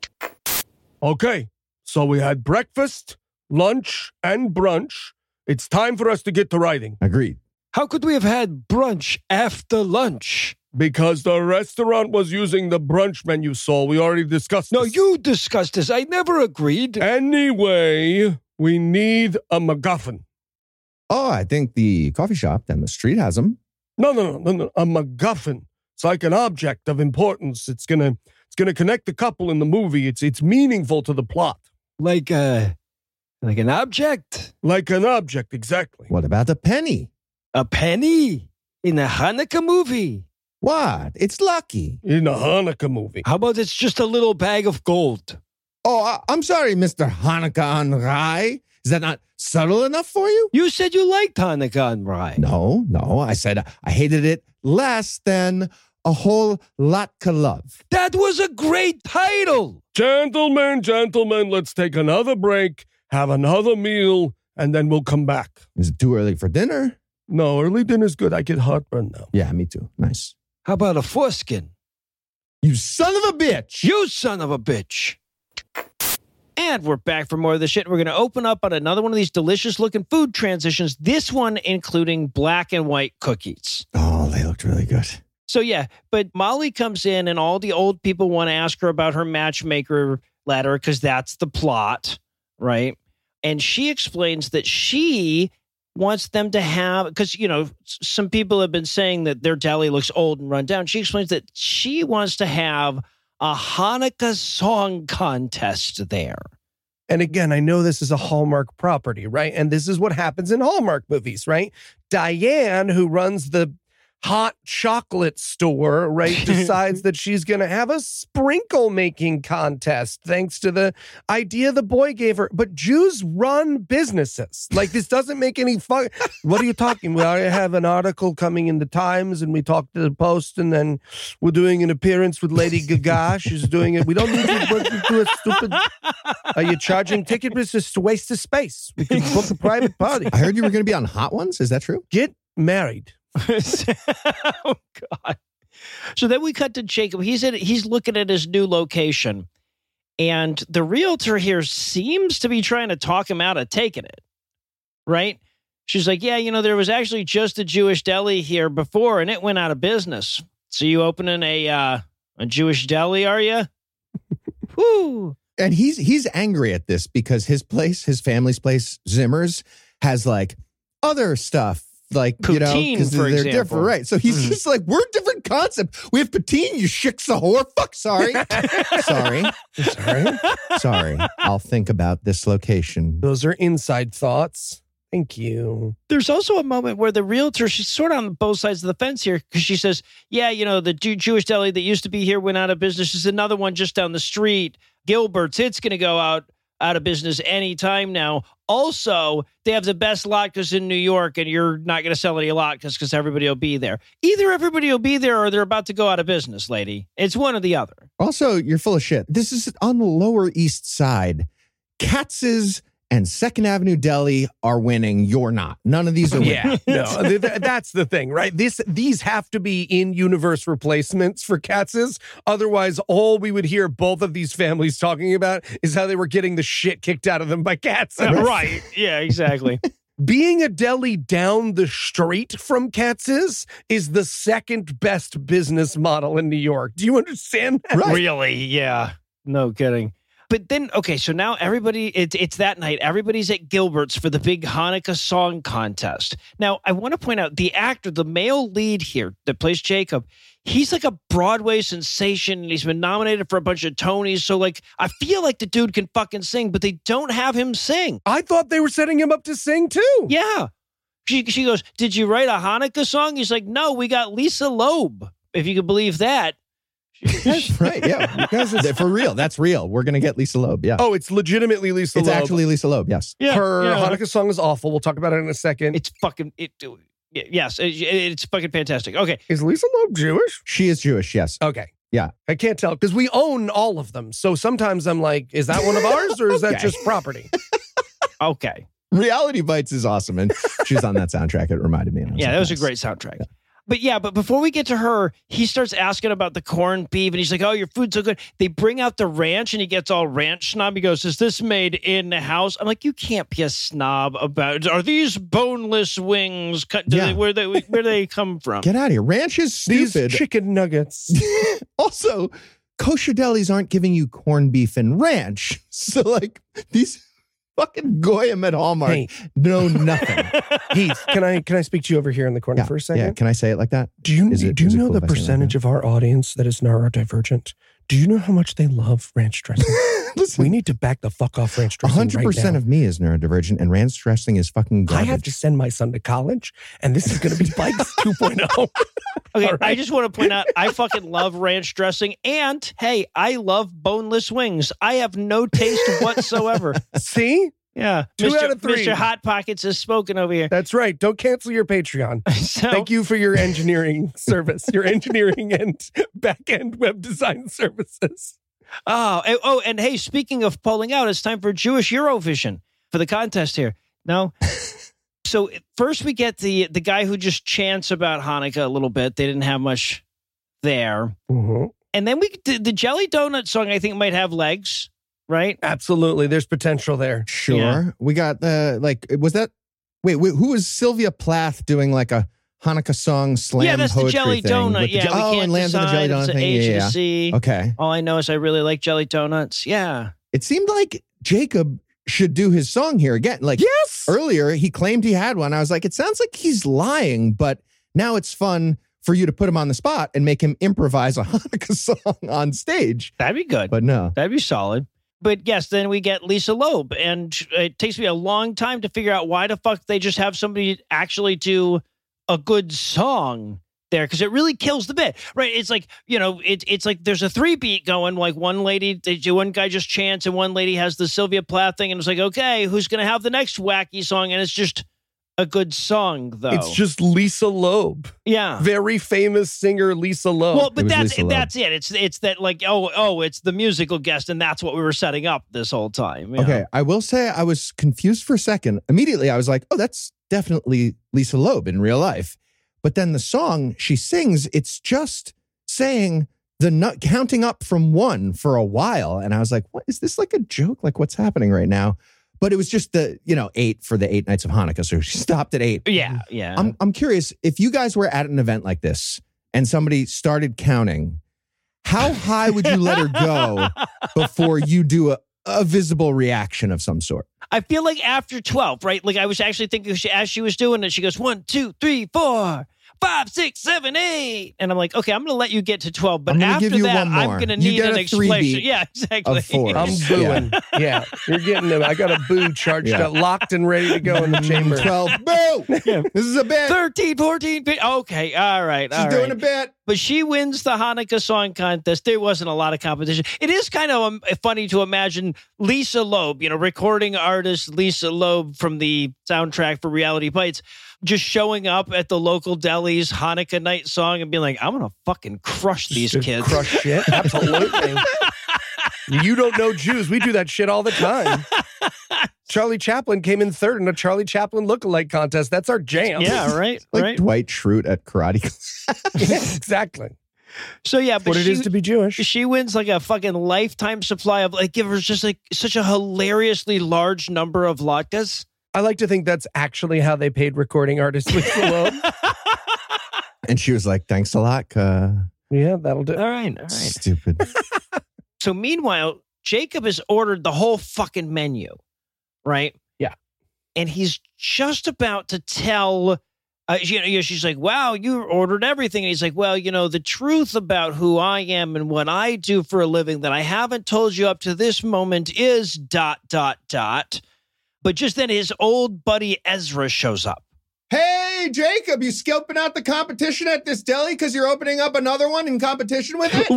Okay, so we had breakfast, lunch, and brunch. It's time for us to get to writing. Agreed. How could we have had brunch after lunch? Because the restaurant was using the brunch menu, so we already discussed No, this. you discussed this. I never agreed. Anyway, we need a MacGuffin. Oh, I think the coffee shop down the street has them. No, no, no, no, no, a MacGuffin. It's like an object of importance. It's gonna, it's gonna connect the couple in the movie. It's, it's meaningful to the plot. Like a, like an object? Like an object, exactly. What about a penny? A penny? In a Hanukkah movie? What? It's lucky. In a Hanukkah movie. How about it's just a little bag of gold? Oh, I- I'm sorry, Mister Hanukkah on Rye. Is that not subtle enough for you? You said you liked Hanukkah on Rye. No, no. I said I hated it less than a whole latka love. That was a great title. Gentlemen, gentlemen, let's take another break, have another meal, and then we'll come back. Is it too early for dinner? No, early dinner's good. I get heartburn now. Yeah, me too. Nice. How about a foreskin? You son of a bitch. You son of a bitch. And we're back for more of the shit. We're going to open up on another one of these delicious looking food transitions. This one including black and white cookies. Oh, they looked really good. So yeah, but Molly comes in and all the old people want to ask her about her matchmaker letter because that's the plot, right? And she explains that she wants them to have, because, you know, some people have been saying that their deli looks old and run down. She explains that she wants to have a Hanukkah song contest there. And again, I know this is a Hallmark property, right? And this is what happens in Hallmark movies, right? Diane, who runs the hot chocolate store, right, decides that she's going to have a sprinkle making contest thanks to the idea the boy gave her. But Jews run businesses. Like, this doesn't make any fun. What are you talking about? I have an article coming in the Times and we talked to the Post and then we're doing an appearance with Lady Gaga. She's doing it. We don't need to do a stupid... Are you charging ticket? It's just a waste of space. We can book a private party. I heard you were going to be on Hot Ones. Is that true? Get married. Oh God! So then we cut to Jacob. He's at he's looking at his new location, and the realtor here seems to be trying to talk him out of taking it. Right? She's like, "Yeah, you know, there was actually just a Jewish deli here before, and it went out of business. So you opening a uh, a Jewish deli, are you?" Whoo! And he's he's angry at this because his place, his family's place, Zimmer's, has like other stuff. Like, poutine, you know, because they're example. different, right? So he's Mm-hmm. just like, we're a different concept. We have poutine, you shicks a whore. Fuck, sorry. sorry. Sorry. Sorry. I'll think about this location. Those are inside thoughts. Thank you. There's also a moment where the realtor, she's sort of on both sides of the fence here because she says, yeah, you know, the Jew- Jewish deli that used to be here went out of business. There's another one just down the street, Gilbert's. It's going to go out, out of business anytime now. Also, they have the best latkes in New York, and you're not going to sell any latkes because everybody will be there. Either everybody will be there or they're about to go out of business, lady. It's one or the other. Also, you're full of shit. This is on the Lower East Side. Katz's and Second Avenue Deli are winning. You're not. None of these are winning. Yeah, no, th- th- that's the thing, right? This These have to be in-universe replacements for Katz's. Otherwise, all we would hear both of these families talking about is how they were getting the shit kicked out of them by Katz's. Right. Yeah, exactly. Being a deli down the street from Katz's is the second best business model in New York. Do you understand that? Right. Really? Yeah. No kidding. But then, okay, so now everybody, it's it's that night. Everybody's at Gilbert's for the big Hanukkah song contest. Now, I want to point out the actor, the male lead here that plays Jacob, he's like a Broadway sensation, and he's been nominated for a bunch of Tonys. So, like, I feel like the dude can fucking sing, but they don't have him sing. I thought they were setting him up to sing, too. Yeah. She, she goes, did you write a Hanukkah song? He's like, no, we got Lisa Loeb, if you could believe that. That's right. Yeah. You guys are- for real. That's real. We're going to get Lisa Loeb. Yeah. Oh, it's legitimately Lisa it's Loeb. actually Lisa Loeb. Yes. Yeah, Her yeah. Hanukkah song is awful. We'll talk about it in a second. It's fucking, it, yes, it, it's fucking fantastic. Okay. Is Lisa Loeb Jewish? She is Jewish. Yes. Okay. Yeah. I can't tell because we own all of them. So sometimes I'm like, is that one of ours or is that Okay. just property? Okay. Reality Bites is awesome. And she was on that soundtrack. It reminded me. And I Yeah, like, that was a nice. great soundtrack. But yeah, but before we get to her, he starts asking about the corned beef, and he's like, oh, your food's so good. They bring out the ranch, and he gets all ranch snob. He goes, is this made in the house? I'm like, you can't be a snob about, are these boneless wings? Cut, do Yeah. they, where, they, where do they come from? Get out of here. Ranch is stupid. These chicken nuggets. Also, kosher delis aren't giving you corned beef and ranch. So, like, these fucking goyim at Hallmark Hey. know nothing. Heath, can I can I speak to you over here in the corner Yeah, for a second? yeah. Can I say it like that? Do you Is it- do you is it know cool the if I say it like percentage that? of our audience that is neurodivergent? Do you know how much they love ranch dressing? Listen, We need to back the fuck off ranch dressing one hundred percent right now. of me is neurodivergent, and ranch dressing is fucking I garbage. have to send my son to college, and this is going to be Bikes two point oh. Okay, All I right. just want to point out, I fucking love ranch dressing, and hey, I love boneless wings. I have no taste whatsoever. See? Yeah. Two Mister out of three. Mister Hot Pockets has spoken over here. That's right. Don't cancel your Patreon. So, Thank you for your engineering service, your engineering and back-end web design services. Oh, and, oh, and hey, speaking of polling out, it's time for Jewish Eurovision for the contest here. No? So first we get the the guy who just chants about Hanukkah a little bit. They didn't have much there. Mm-hmm. And then we the, the Jelly Donut song, I think, might have legs, right? Absolutely. There's potential there. Sure. Yeah. We got the, like, was that, wait, wait, who was Sylvia Plath doing like a Hanukkah song slam Yeah, that's the poetry Jelly thing Donut. with the Yeah, Je- we oh, can't and lands on the decide Jelly if Donut it's thing. A, Yeah, to yeah. C. Okay. All I know is I really like Jelly Donuts. Yeah. It seemed like Jacob should do his song here again. Like Yes. earlier, he claimed he had one. I was like, it sounds like he's lying, but now it's fun for you to put him on the spot and make him improvise a Hanukkah song on stage. That'd be good. But no. That'd be solid. But yes, then we get Lisa Loeb. And it takes me a long time to figure out why the fuck they just have somebody actually do a good song there, because it really kills the bit, right? It's like, you know, it, it's like there's a three beat going, like one lady, they do one guy just chants and one lady has the Sylvia Plath thing. And it's like, okay, who's going to have the next wacky song? And it's just a good song, though. It's just Lisa Loeb. yeah. Very famous singer Lisa Loeb. Well, but was that's Lisa Loeb. that's it. It's it's that like oh oh it's the musical guest, and that's what we were setting up this whole time. Yeah. Okay, I will say I was confused for a second. Immediately, I was like, oh, that's definitely Lisa Loeb in real life. But then the song she sings, it's just saying the nut counting up from one for a while. And I was like, what is this, like a joke? Like, what's happening right now? But it was just the, you know, eight for the eight nights of Hanukkah. So she stopped at eight. Yeah, yeah. I'm I'm curious, if you guys were at an event like this and somebody started counting, how high would you let her go before you do a, a visible reaction of some sort? I feel like after twelve, right? Like I was actually thinking she, as she was doing it, she goes one, two, three, four, five, six, seven, eight, and I'm like, okay, I'm going to let you get to twelve, but I'm gonna after give you that, one more. I'm going to You need get an a three explanation. beat Yeah, exactly. of four. I'm booing. Yeah. You're getting them. I got a boo charged Yeah. up, locked and ready to go in the chamber. twelve. Boo! This is a bit. thirteen, fourteen, fifteen. Okay, all right, She's all doing right. a bit. But she wins the Hanukkah Song Contest. There wasn't a lot of competition. It is kind of um, funny to imagine Lisa Loeb, you know, recording artist Lisa Loeb from the soundtrack for Reality Bites, just showing up at the local deli's Hanukkah night song and being like, I'm going to fucking crush these Just kids. Crush shit. Absolutely. You don't know Jews. We do that shit all the time. Charlie Chaplin came in third in a Charlie Chaplin lookalike contest. That's our jam. Yeah, right, Like right. Dwight Schrute at karate class. Exactly. So yeah, but What it she, is to be Jewish. she wins like a fucking lifetime supply of like, give her just like such a hilariously large number of latkes. I like to think that's actually how they paid recording artist Lisa Loeb. And she was like, thanks a lot. Uh, Yeah, that'll do. All right, all right. Stupid. So meanwhile, Jacob has ordered the whole fucking menu, right? Yeah. And he's just about to tell, uh, you know, she's like, wow, you ordered everything. And he's like, well, you know, the truth about who I am and what I do for a living that I haven't told you up to this moment is dot, dot, dot. But just then his old buddy Ezra shows up. Hey, Jacob, you scoping out the competition at this deli because you're opening up another one in competition with it?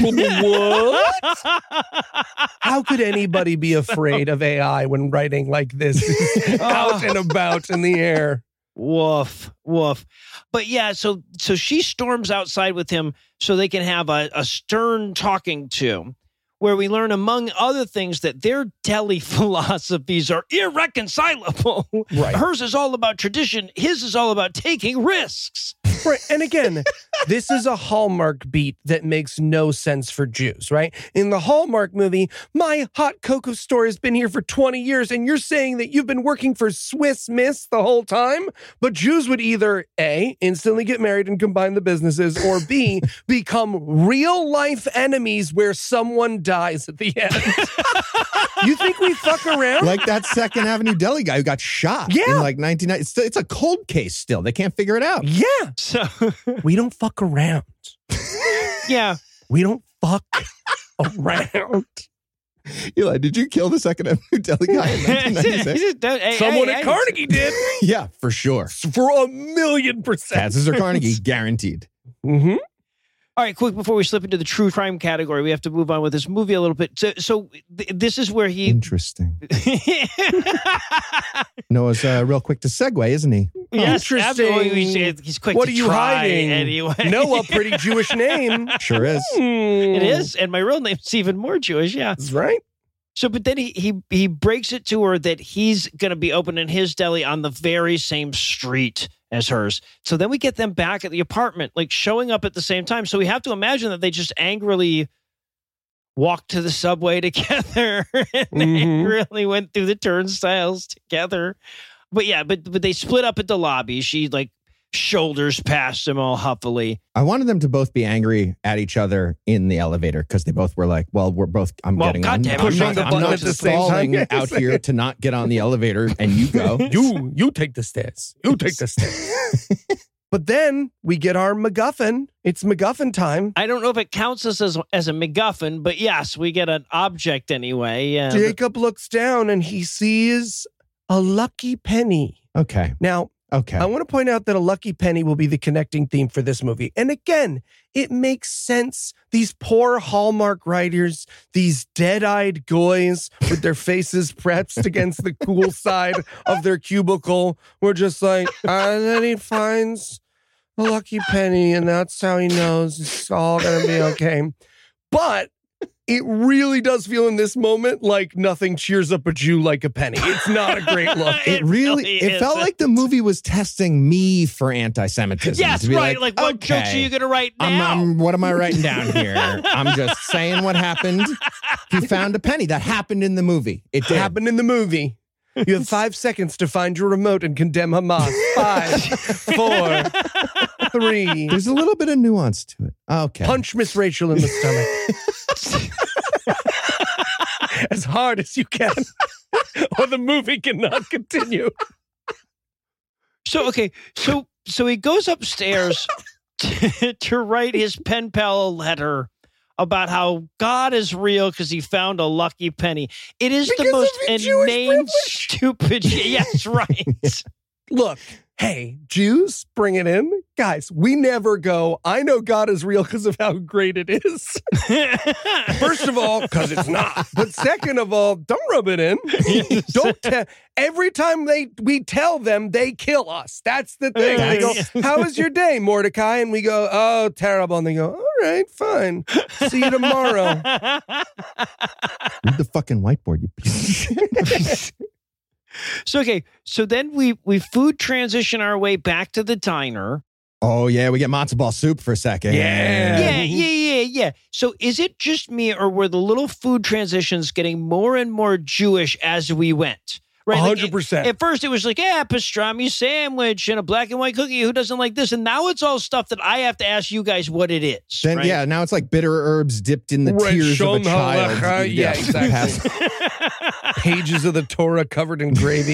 What? How could anybody be afraid of A I when writing like this out and about in the air? Woof, woof. But yeah, so so she storms outside with him so they can have a, a stern talking to, where we learn, among other things, that their deli philosophies are irreconcilable. Right. Hers is all about tradition. His is all about taking risks. Right. And again, this is a Hallmark beat that makes no sense for Jews, right? In the Hallmark movie, my hot cocoa store has been here for twenty years, and you're saying that you've been working for Swiss Miss the whole time? But Jews would either A, instantly get married and combine the businesses, or B, become real-life enemies where someone dies at the end. You think we fuck around? Like that Second Avenue deli guy who got shot Yeah. in like nineteen ninety. It's, it's a cold case still. They can't figure it out. Yeah. So, We don't fuck around. yeah. We don't fuck around. Eli, did you kill the Second Avenue deli guy in nineteen ninety-six? Hey, Someone hey, at hey. Carnegie did. Yeah, for sure. For a million percent. Katz's or Carnegie, guaranteed. Mm-hmm. All All right, quick before we slip into the true crime category, we have to move on with this movie a little bit. So, so th- this is where he. Interesting. Noah's uh, real quick to segue, isn't he? Yes, Interesting. absolutely. He's quick What to are you try hiding? Anyway. Noah, pretty Jewish name. Sure is. It is, and my real name's even more Jewish. Yeah. That's right. So, but then he he he breaks it to her that he's going to be opening his deli on the very same street as hers. So then we get them back at the apartment, like showing up at the same time. So we have to imagine that they just angrily walked to the subway together and Mhm. angrily went through the turnstiles together. But yeah, but but they split up at the lobby. She like shoulders past him all huffily. I wanted them to both be angry at each other in the elevator because they both were like, well, we're both, I'm Well, getting on. goddamn, I'm pushing not, the I'm button not at the same stalling time. out here to not get on the elevator and you go. You, you take the stairs. You take the stairs. But then we get our MacGuffin. It's MacGuffin time. I don't know if it counts us as as a MacGuffin, but yes, we get an object anyway. Yeah. Jacob looks down and he sees a lucky penny. Okay. Now, Okay. I want to point out that a lucky penny will be the connecting theme for this movie. And again, it makes sense. These poor Hallmark writers, these dead-eyed goys with their faces pressed against the cool side of their cubicle were just like, and then he finds a lucky penny, and that's how he knows it's all going to be okay. But it really does feel in this moment like nothing cheers up a Jew like a penny. It's not a great look. It really, it felt isn't. like the movie was testing me for anti-Semitism. Yes, to be right. Like, what okay, jokes are you going to write I'm, now? I'm- what am I writing down here? I'm just saying what happened. He found a penny. That happened in the movie. It It did. happened in the movie. You have five seconds to find your remote and condemn Hamas. Five, four, three. There's a little bit of nuance to it. Okay. Punch Miss Rachel in the stomach. As hard as you can, or the movie cannot continue. So, okay. So, so he goes upstairs to, to write his pen pal a letter about how God is real because he found a lucky penny. It is Because the most of his Jewish inane, privilege. stupid. Yes, right. Look, hey, Jews, bring it in. Guys, we never go, I know God is real because of how great it is. First of all, because it's not. But second of all, don't rub it in. Don't tell. Every time they we tell them, they kill us. That's the thing. They go, how was your day, Mordecai? And we go, oh, terrible. And they go, all right, fine. See you tomorrow. Read the fucking whiteboard, you piece of shit. So, okay. So then we, we food transition our way back to the diner. Oh, yeah. We get matzo ball soup for a second. Yeah. Yeah, yeah, yeah, yeah. So is it just me or were the little food transitions getting more and more Jewish as we went? Right? one Like, hundred percent. At first, it was like, yeah, pastrami sandwich and a black and white cookie. Who doesn't like this? And now it's all stuff that I have to ask you guys what it is. Then, right? yeah, now it's like bitter herbs dipped in the Right, tears of a shon child. halacha. Yeah, exactly. Pass- Pages of the Torah covered in gravy.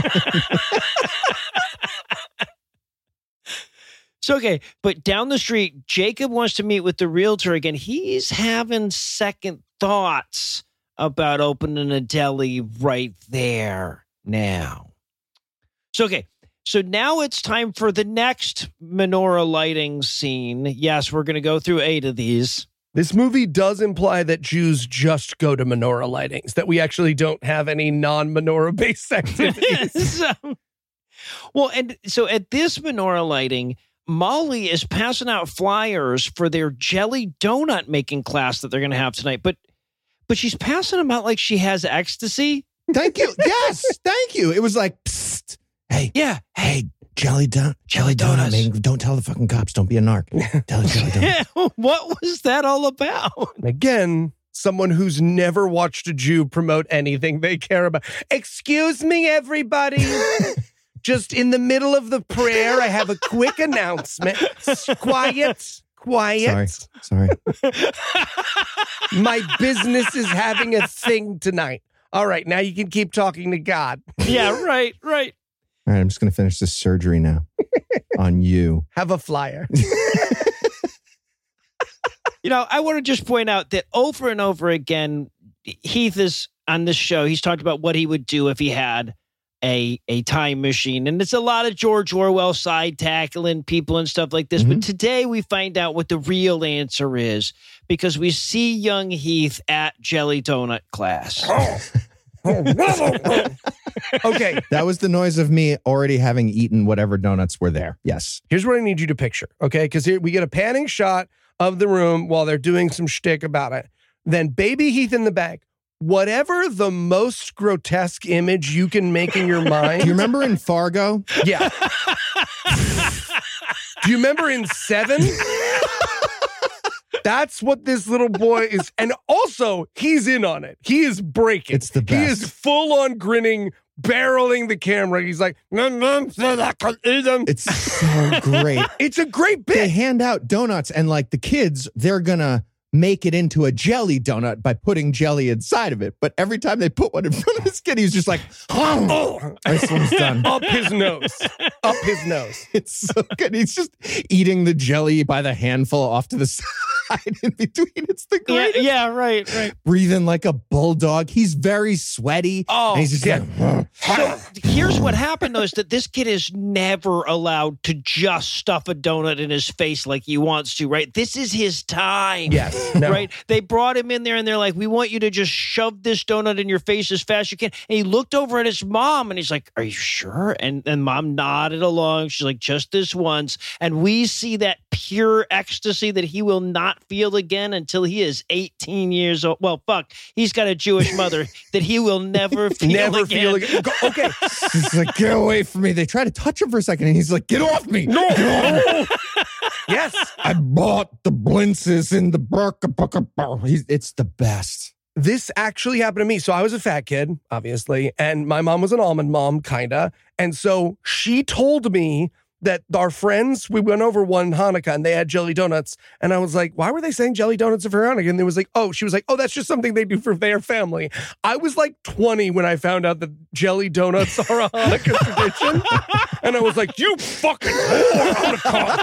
So, okay, but down the street, Jacob wants to meet with the realtor again. He's having second thoughts about opening a deli right there now. So, okay, so now it's time for the next menorah lighting scene. Yes, we're going to go through eight of these. This movie does imply that Jews just go to menorah lightings, that we actually don't have any non-menorah based activities. so, well, and so at this menorah lighting, Molly is passing out flyers for their jelly donut making class that they're going to have tonight. But but she's passing them out like she has ecstasy. Thank you. Yes, thank you. It was like, psst, hey, Yeah. hey, jelly don, jelly donut. donuts. Man, don't tell the fucking cops. Don't be a narc. Tell the jelly donut. What was that all about? Again, someone who's never watched a Jew promote anything they care about. Excuse me, everybody. Just in the middle of the prayer, I have a quick announcement. Quiet, quiet. Sorry, sorry. My business is having a thing tonight. All right, now you can keep talking to God. Yeah, right, right. All right, I'm just going to finish this surgery now on you. Have a flyer. You know, I want to just point out that over and over again, Heath is on this show. He's talked about what he would do if he had a a time machine. And it's a lot of George Orwell side tackling people and stuff like this. Mhm. But today we find out what the real answer is because we see young Heath at Jelly Donut class. Okay, That was the noise of me already having eaten whatever donuts were there. Yes. here's what I need you to picture, okay? Because here we get a panning shot of the room while they're doing some shtick about it. Then baby Heath in the back. Whatever the most grotesque image you can make in your mind. Do you remember in Fargo? Yeah. Do you remember in Seven? That's what this little boy is. And also, he's in on it. He is breaking. It's the He best. is full on grinning, barreling the camera. He's like, "Nom, nom, so that I can eat them." It's so great. It's a great They bit. hand out donuts, and like the kids, they're gonna make it into a jelly donut by putting jelly inside of it. But every time they put one in front of this kid, he's just like, oh, this one's done. Up his nose. Up his nose. It's so good. He's just eating the jelly by the handful off to the side in between. It's the Yeah, greatest. yeah, right, right. Breathing like a bulldog. He's very sweaty. Oh, and he's just yeah. like, So here's what happened though, is that this kid is never allowed to just stuff a donut in his face like he wants to, right? This is his time. Yes. No. Right? They brought him in there and they're like, we want you to just shove this donut in your face as fast as you can. And he looked over at his mom and he's like, are you sure? And and mom nodded along. She's like, just this once. And we see that pure ecstasy that he will not feel again until he is eighteen years old. Well, fuck, he's got a Jewish mother that he will never feel Never again. feel again. Go- Okay. he's like, get away from me. They try to touch him for a second, and he's like, get off me. No. Get off me. Yes. I bought the blintzes in the burka burka bar. He's, it's the best. This actually happened to me. So I was a fat kid, obviously, and my mom was an almond mom, kinda. And so she told me that our friends, we went over one Hanukkah and they had jelly donuts. And I was like, why were they saying jelly donuts for Hanukkah? And it was like, oh, she was like, oh, that's just something they do for their family. I was like twenty when I found out that jelly donuts are a Hanukkah tradition. And I was like, you fucking whore, Hanukkah.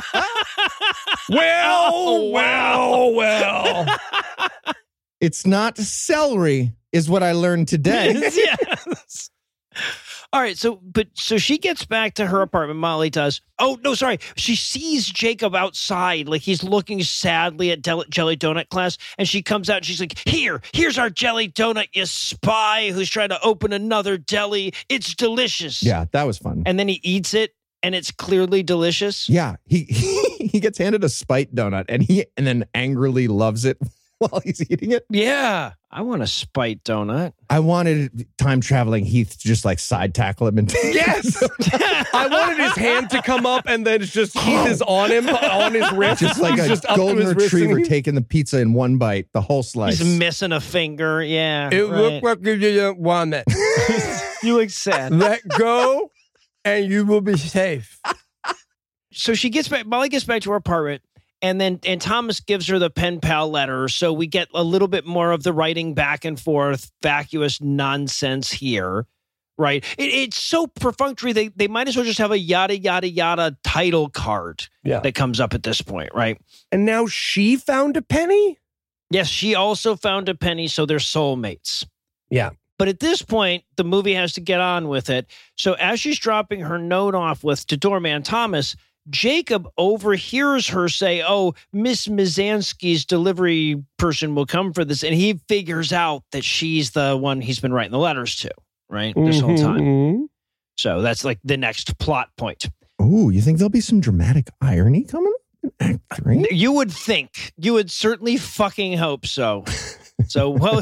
Well, Oh, wow. well, well. It's not celery, is what I learned today. Yes. All right, so but so she gets back to her apartment. Molly does. Oh no, sorry. She sees Jacob outside, like he's looking sadly at Del- Jelly Donut class, and she comes out. And she's like, "Here, here's our Jelly Donut, you spy who's trying to open another deli. It's delicious." Yeah, that was fun. And then he eats it, and it's clearly delicious. Yeah, he he gets handed a spite donut, and he and then angrily loves it while he's eating it. Yeah, I want a spite donut. I wanted time traveling Heath to just like side tackle him and Yes. I wanted his hand to come up and then it's just Heath is on him, on his wrist. just like He's a just up to golden his wrist and retriever he- taking the pizza in one bite, the whole slice. He's missing a finger. Yeah, It right. looked like you didn't want it. You look sad. Let go and you will be safe. So she gets back, Molly gets back to her apartment, and then and Thomas gives her the pen pal letter. So we get a little bit more of the writing back and forth, vacuous nonsense here, right? It, it's so perfunctory. They they might as well just have a yada yada yada title card Yeah. that comes up at this point, right? And now she found a penny? Yes, she also found a penny, so they're soulmates. Yeah. But at this point, the movie has to get on with it. So as she's dropping her note off with to doorman Thomas, Jacob overhears her say, oh, Miss Mizanski's delivery person will come for this. And he figures out that she's the one he's been writing the letters to, right? This whole time. Mhm. So that's like the next plot point. Ooh, you think there'll be some dramatic irony coming up in Act Three? You would think. You would certainly fucking hope so. So, well...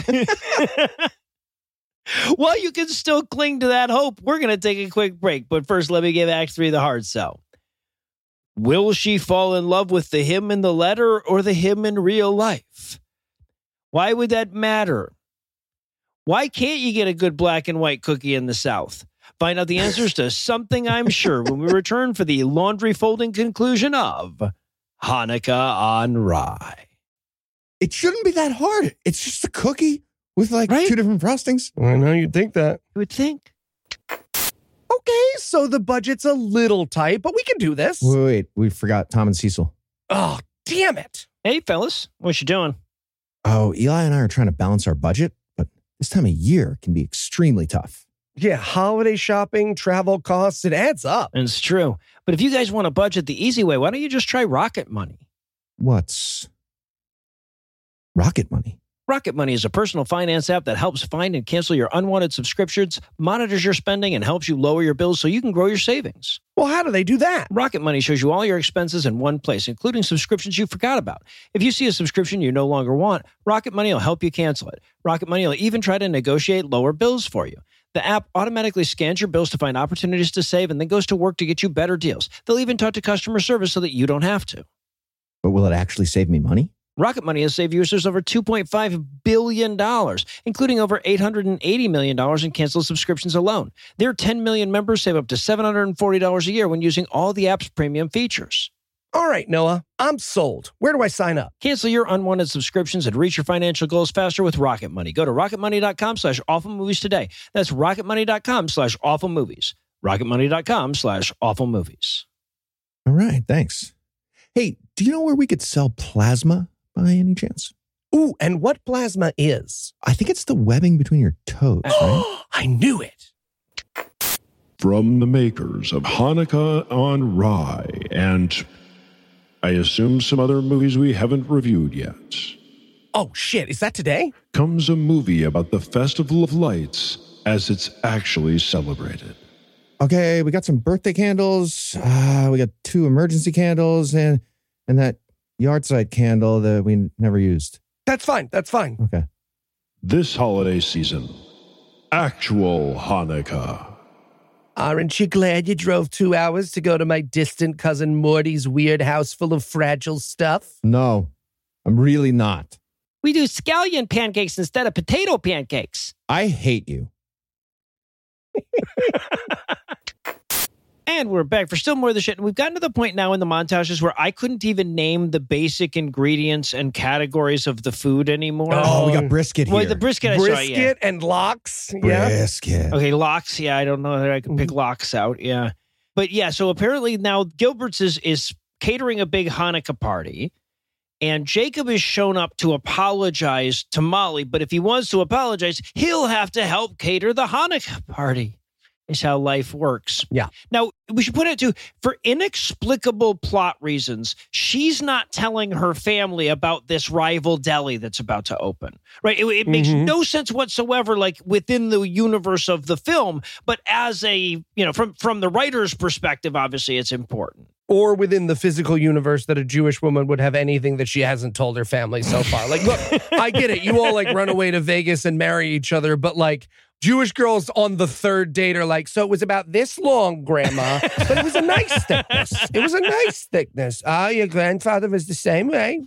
Well, you can still cling to that hope. We're going to take a quick break. But first, let me give Act three the hard sell. Will she fall in love with the him in the letter or the him in real life? Why would that matter? Why can't you get a good black and white cookie in the South? Find out the answers to something I'm sure when we return for the laundry folding conclusion of Hanukkah on Rye. It shouldn't be that hard. It's just a cookie with like Right? two different frostings. I know you'd think that. You would think. Okay, so the budget's a little tight, but we can do this. Wait, wait, we forgot Tom and Cecil. Oh, damn it. Hey, fellas, what you doing? Oh, Eli and I are trying to balance our budget, but this time of year can be extremely tough. Yeah, holiday shopping, travel costs, it adds up. It's true. But if you guys want to budget the easy way, why don't you just try Rocket Money? What's Rocket Money? Rocket Money is a personal finance app that helps find and cancel your unwanted subscriptions, monitors your spending, and helps you lower your bills so you can grow your savings. Well, how do they do that? Rocket Money shows you all your expenses in one place, including subscriptions you forgot about. If you see a subscription you no longer want, Rocket Money will help you cancel it. Rocket Money will even try to negotiate lower bills for you. The app automatically scans your bills to find opportunities to save and then goes to work to get you better deals. They'll even talk to customer service so that you don't have to. But will it actually save me money? Rocket Money has saved users over two point five billion dollars, including over eight hundred eighty million dollars in canceled subscriptions alone. Their ten million members save up to seven hundred forty dollars a year when using all the app's premium features. All right, Noah, I'm sold. Where do I sign up? Cancel your unwanted subscriptions and reach your financial goals faster with Rocket Money. Go to rocketmoney.com slash awful movies today. That's rocketmoney.com slash awful movies. rocketmoney.com slash awful movies. All right, thanks. Hey, do you know where we could sell plasma by any chance? Ooh, and what plasma is? I think it's the webbing between your toes, right? I knew it. From the makers of Hanukkah on Rye and I assume some other movies we haven't reviewed yet, Oh, shit. Is that today? comes a movie about the Festival of Lights as it's actually celebrated. Okay, we got some birthday candles. Uh, we got two emergency candles and and that yard site candle that we never used. That's fine. That's fine. Okay. This holiday season, actual Hanukkah. Aren't you glad you drove two hours to go to my distant cousin Morty's weird house full of fragile stuff? No, I'm really not. We do scallion pancakes instead of potato pancakes. I hate you. And we're back for still more of the shit. And we've gotten to the point now in the montages where I couldn't even name the basic ingredients and categories of the food anymore. Oh, we got brisket here. Well, the brisket I Brisket saw, yeah. and lox. Yeah. Brisket. Okay, lox. Yeah, I don't know that I can pick lox out. Yeah. But yeah, so apparently now Gilbert's is, is catering a big Hanukkah party. And Jacob is shown up to apologize to Molly. But if he wants to apologize, he'll have to help cater the Hanukkah party. Is how life works. Yeah. Now, we should put it to, for inexplicable plot reasons, she's not telling her family about this rival deli that's about to open, right? It, it makes Mhm. no sense whatsoever, like within the universe of the film, but as a, you know, from, from the writer's perspective, obviously it's important. Or within the physical universe that a Jewish woman would have anything that she hasn't told her family so far. Like, look, I get it. You all like run away to Vegas and marry each other, but like Jewish girls on the third date are like, so it was about this long, Grandma, but it was a nice thickness. It was a nice thickness. Ah, your grandfather was the same way.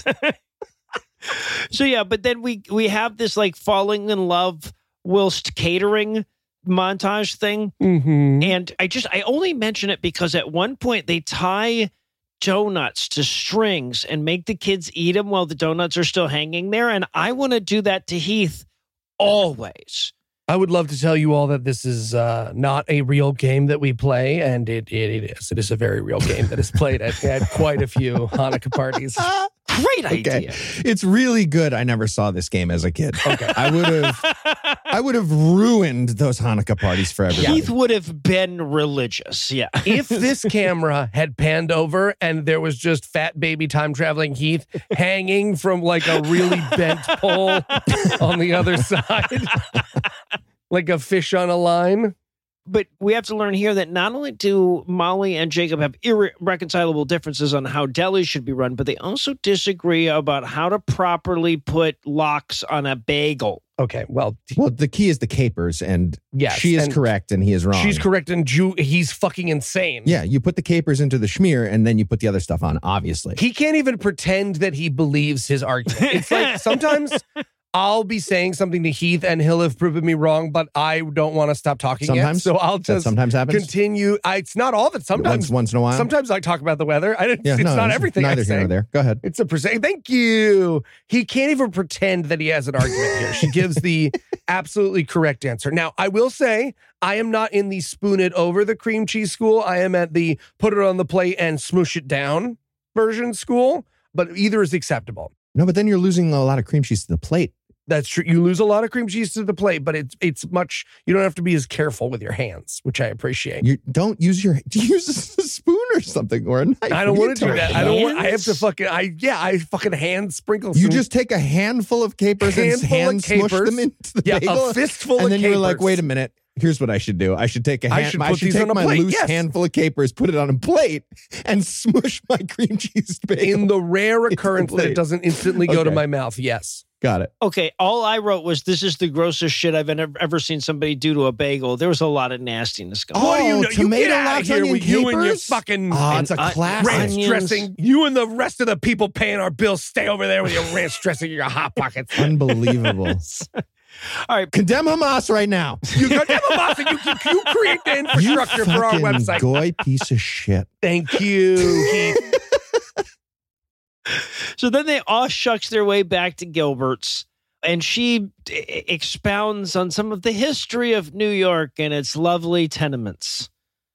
So yeah, but then we we have this like falling in love whilst catering montage thing. Mm-hmm. And I just, I only mention it because at one point they tie donuts to strings and make the kids eat them while the donuts are still hanging there. And I want to do that to Heath always. I would love to tell you all that this is uh, not a real game that we play, and it, it, it is. It is a very real game that is played at, at quite a few Hanukkah parties. Great Okay. idea. It's really good. I never saw this game as a kid. Okay. I would have I would have ruined those Hanukkah parties for everybody. Heath would have been religious. Yeah. If this camera had panned over and there was just fat baby time traveling Heath hanging from like a really bent pole on the other side, like a fish on a line. But we have to learn here that not only do Molly and Jacob have irreconcilable differences on how delis should be run, but they also disagree about how to properly put lox on a bagel. Okay, well, Well, the key is the capers, and Yes, she is and correct and he is wrong. she's correct, and Jew, he's fucking insane. Yeah, you put the capers into the schmear and then you put the other stuff on, obviously. He can't even pretend that he believes his argument. It's like sometimes I'll be saying something to Heath and he'll have proven me wrong, but I don't want to stop talking Sometimes? yet. So I'll That just sometimes happens? continue. I, it's not all that. Sometimes, once, once in a while. sometimes I talk about the weather. I didn't, yeah, it's no, not everything I Neither say. here nor there. Go ahead. It's a percent. Thank you. He can't even pretend that he has an argument here. She gives the absolutely correct answer. Now, I will say, I am not in the spoon it over the cream cheese school. I am at the put it on the plate and smoosh it down version school, but either is acceptable. No, but then you're losing a lot of cream cheese to the plate That's true. You lose a lot of cream cheese to the plate, but it's it's much. You don't have to be as careful with your hands, which I appreciate. You don't use your use a spoon or something or a knife. I don't want to do that. I don't want. I have to Hands? fucking. I yeah. I fucking hand sprinkle. You some- just take a handful of capers and Handful of hand smush capers. them into the yeah, bagel. a fistful and of then capers. you're like, wait a minute. Here's what I should do. I should take a I hand, should I put should these take on a my plate, loose yes. handful of capers, put it on a plate, and smush my cream cheese bagel. In the rare It's occurrence that complete. it doesn't instantly go to Okay. my mouth. Yes. Got it. Okay, all I wrote was this is the grossest shit I've ever, ever seen somebody do to a bagel. There was a lot of nastiness going on. What do you Oh, know? You tomato get out lox, of here onion with you and your capers? fucking Oh, it's a And, uh, classic. ranch onions. dressing. You and the rest of the people paying our bills stay over there with your ranch dressing in your hot pockets. Unbelievable. All right, Condemn Hamas right now. You got them about you, you, you create the infrastructure for our fucking website. goy piece of shit. Thank you, Heath. so then they all shucks their way back to Gilbert's, and she d- expounds on some of the history of New York and its lovely tenements.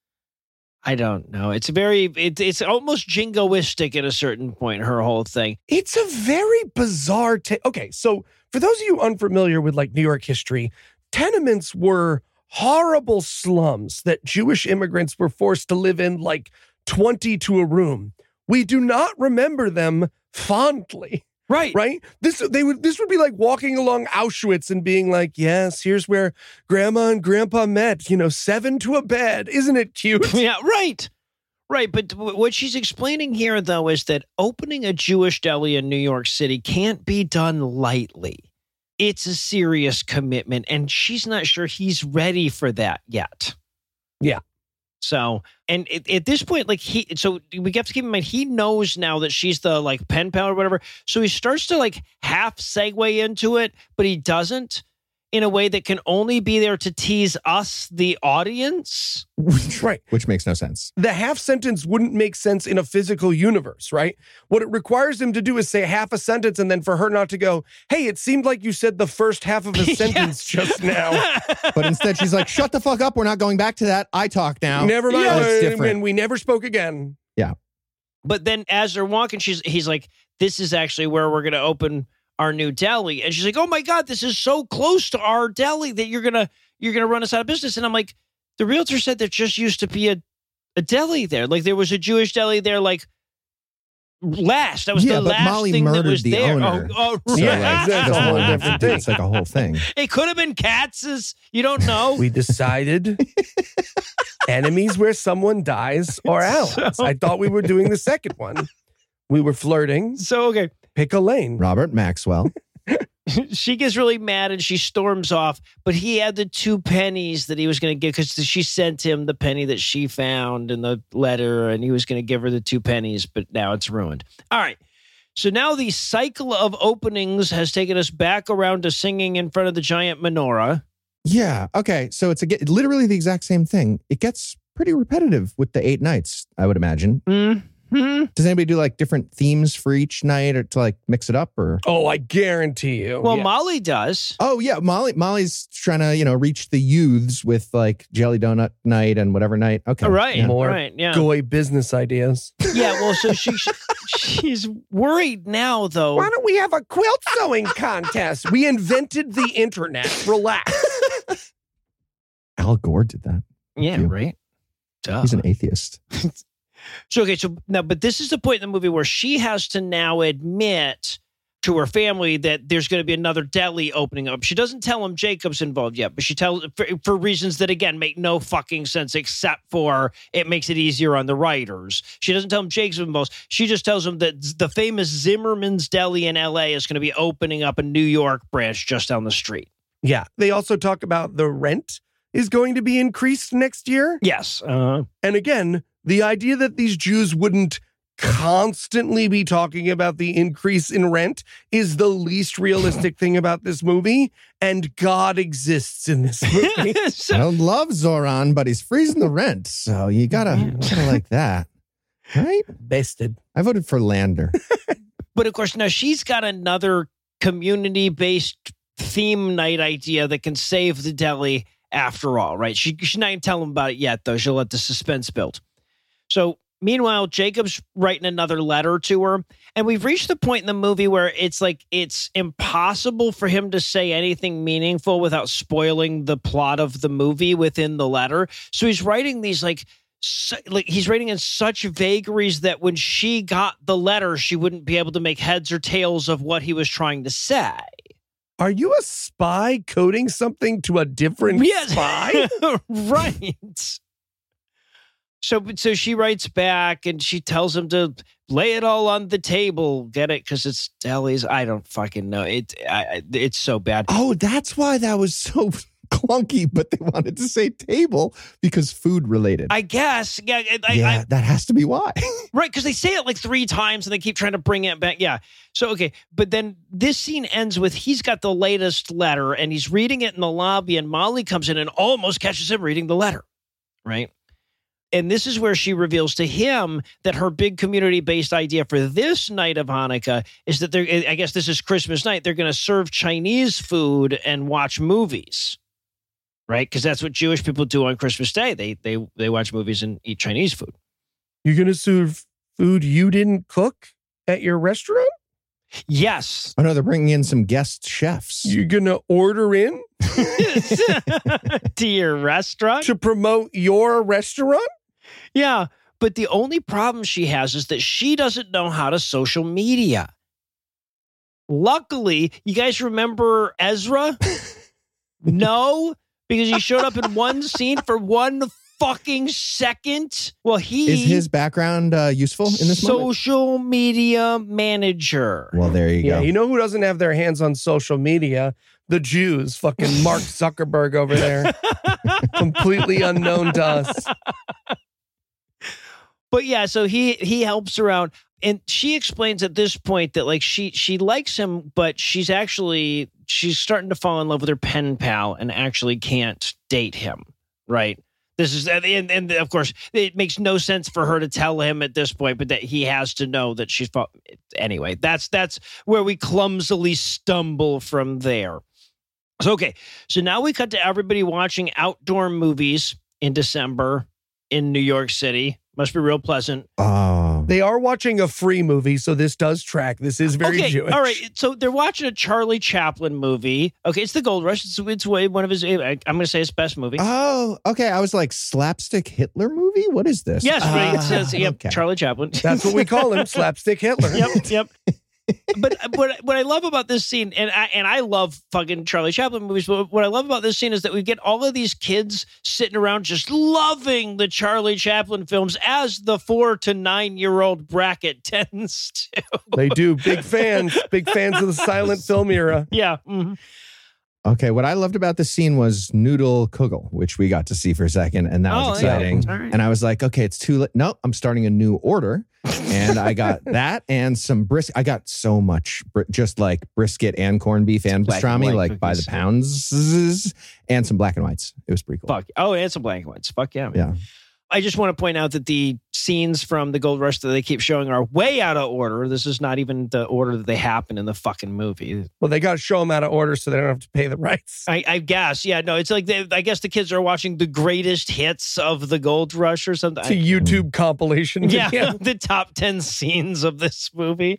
I don't know. It's very, it, it's almost jingoistic at a certain point, her whole thing. It's a very bizarre take. Okay, so for those of you unfamiliar with like New York history, tenements were horrible slums that Jewish immigrants were forced to live in, like twenty to a room. We do not remember them fondly. Right. Right? This they would this would be like walking along Auschwitz and being like, yes, here's where grandma and grandpa met, you know, seven to a bed. Isn't it cute? Yeah, right. Right. But w- what she's explaining here, though, is that opening a Jewish deli in New York City can't be done lightly. It's a serious commitment, and she's not sure he's ready for that yet. Yeah. So, and at, at this point, like he, so we have to keep in mind, he knows now that she's the like pen pal or whatever. So he starts to like half segue into it, but he doesn't in a way that can only be there to tease us, the audience. Right. Which makes no sense. The half sentence wouldn't make sense in a physical universe, right? What it requires him to do is say half a sentence and then for her not to go, hey, it seemed like you said the first half of a sentence just now. But instead, she's like, shut the fuck up. We're not going back to that. I talk now. Never mind. Oh, it's And different. we never spoke again. But then as they're walking, she's he's like, this is actually where we're going to open our new deli. And she's like, oh my God, this is so close to our deli that you're going to you're going to run us out of business. And I'm like, the realtor said there just used to be a, a deli there. Like there was a Jewish deli there like last. That was Yeah, the but last Molly thing that murdered was the there. owner. Oh, oh So, Yeah, like, right. she that's a doesn't whole want to have different to do- thing. It's like a whole thing. It could have been Katz's. You don't know. We decided enemies where someone dies or allies. I thought we were doing the second one. We were flirting. so, okay. Pick a lane. Robert Maxwell. She gets really mad and she storms off, but he had the two pennies that he was going to give because she sent him the penny that she found in the letter and he was going to give her the two pennies, but now it's ruined. All right. So now the cycle of openings has taken us back around to singing in front of the giant menorah. Yeah. Okay. So it's a, literally the exact same thing. It gets pretty repetitive with the eight nights, I would imagine. Mm-hmm. Does anybody do like different themes for each night or to like mix it up or? Oh, I guarantee you. Well, Yeah. Molly does. Oh yeah, Molly. Molly's trying to you know reach the youths with like jelly donut night and whatever night. Okay, Right. Yeah. More Right. Yeah. goy business ideas. Yeah. Well, so she, she's worried now, though. Why don't we have a quilt sewing contest? We invented the internet. Relax. Al Gore did that. Yeah. you. Right. Duh. He's an atheist. So, okay, so now, but this is the point in the movie where she has to now admit to her family that there's going to be another deli opening up. She doesn't tell them Jacob's involved yet, but she tells for, for reasons that, again, make no fucking sense except for it makes it easier on the writers. She doesn't tell them Jacob's involved. She just tells them that the famous Zimmerman's Deli in L A is going to be opening up a New York branch just down the street. Yeah. They also talk about the rent is going to be increased next year. Yes. Uh, And again, the idea that these Jews wouldn't constantly be talking about the increase in rent is the least realistic thing about this movie. And God exists in this movie. I so, don't love Zoran, but he's freezing the rent, so you gotta, you gotta like that, right? Bested. I voted for Lander. but of course, now she's got another community-based theme night idea that can save the deli after all, right? She, she's not even telling them about it yet, though. She'll let the suspense build. So Meanwhile, Jacob's writing another letter to her. And we've reached the point in the movie where it's like it's impossible for him to say anything meaningful without spoiling the plot of the movie within the letter. So he's writing these like, su- like he's writing in such vagaries that when she got the letter, she wouldn't be able to make heads or tails of what he was trying to say. Are you a spy coding something to a different Yes. spy? Right. So, so she writes back and she tells him to lay it all on the table. Get it? Because it's delis. I don't fucking know. It. I, it's so bad. Oh, that's why that was so clunky, but they wanted to say table because food related. I guess. Yeah. I, yeah, I, that has to be why. right. Because they say it like three times and they keep trying to bring it back. Yeah. So, okay. But then this scene ends with he's got the latest letter and he's reading it in the lobby and Molly comes in and almost catches him reading the letter. Right. And this is where she reveals to him that her big community-based idea for this night of Hanukkah is that they're, I guess this is Christmas night, they're going to serve Chinese food and watch movies, right? Because that's what Jewish people do on Christmas Day. They they they watch movies and eat Chinese food. You're going to serve food you didn't cook at your restaurant? Yes. Oh, no, they're bringing in some guest chefs. You're going to order in To your restaurant? to promote your restaurant? Yeah. But the only problem she has is that she doesn't know how to social media. Luckily, you guys remember Ezra? No, because he showed up in one scene for one fucking second. Well, he Is his background uh, useful in this moment? social media manager. Well, there you Yeah, go. you know who doesn't have their hands on social media? The Jews. Fucking Mark Zuckerberg over there. Completely unknown to us. But yeah, so he he helps her out. And she explains at this point that like she she likes him, but she's actually she's starting to fall in love with her pen pal and actually can't date him. Right. This is and, and of course it makes no sense for her to tell him at this point, but that he has to know that she's anyway. That's that's where we clumsily stumble from there. So okay, so now we cut to everybody watching outdoor movies in December in New York City. Must be real pleasant. Oh. They are watching a free movie, so this does track. This is very okay, Jewish. all right. So they're watching a Charlie Chaplin movie. Okay, it's The Gold Rush. It's, it's one of his. I'm going to say his best movie. Oh, okay. I was like, slapstick Hitler movie? What is this? Yes, right. It Ah, says yep, okay. Charlie Chaplin. That's what we call him, Slapstick Hitler. Yep, yep. But what what I love about this scene, and I and I love fucking Charlie Chaplin movies, but what I love about this scene is that we get all of these kids sitting around just loving the Charlie Chaplin films, as the four to nine year old bracket tends to. They do. Big fans. Big fans of the silent film era. Yeah. Mm-hmm. Okay, what I loved about this scene was Noodle Kugel, which we got to see for a second, and that Oh, was yeah. exciting. All right. And I was like, okay, it's too late. No, I'm starting a new order. And I got that and some brisket. I got so much, br- just like brisket and corned beef and black and pastrami, white like by the cookies. pounds, and some black and whites. It was pretty cool. Fuck. Oh, and some black and whites. Fuck yeah, man. Yeah. I just want to point out that the scenes from the Gold Rush that they keep showing are way out of order. This is not even the order that they happen in the fucking movie. Well, they got to show them out of order so they don't have to pay the rights. I, I guess. Yeah, no, it's like, they, I guess the kids are watching the greatest hits of the Gold Rush or something. It's a YouTube compilation. yeah, video. the top ten scenes of this movie.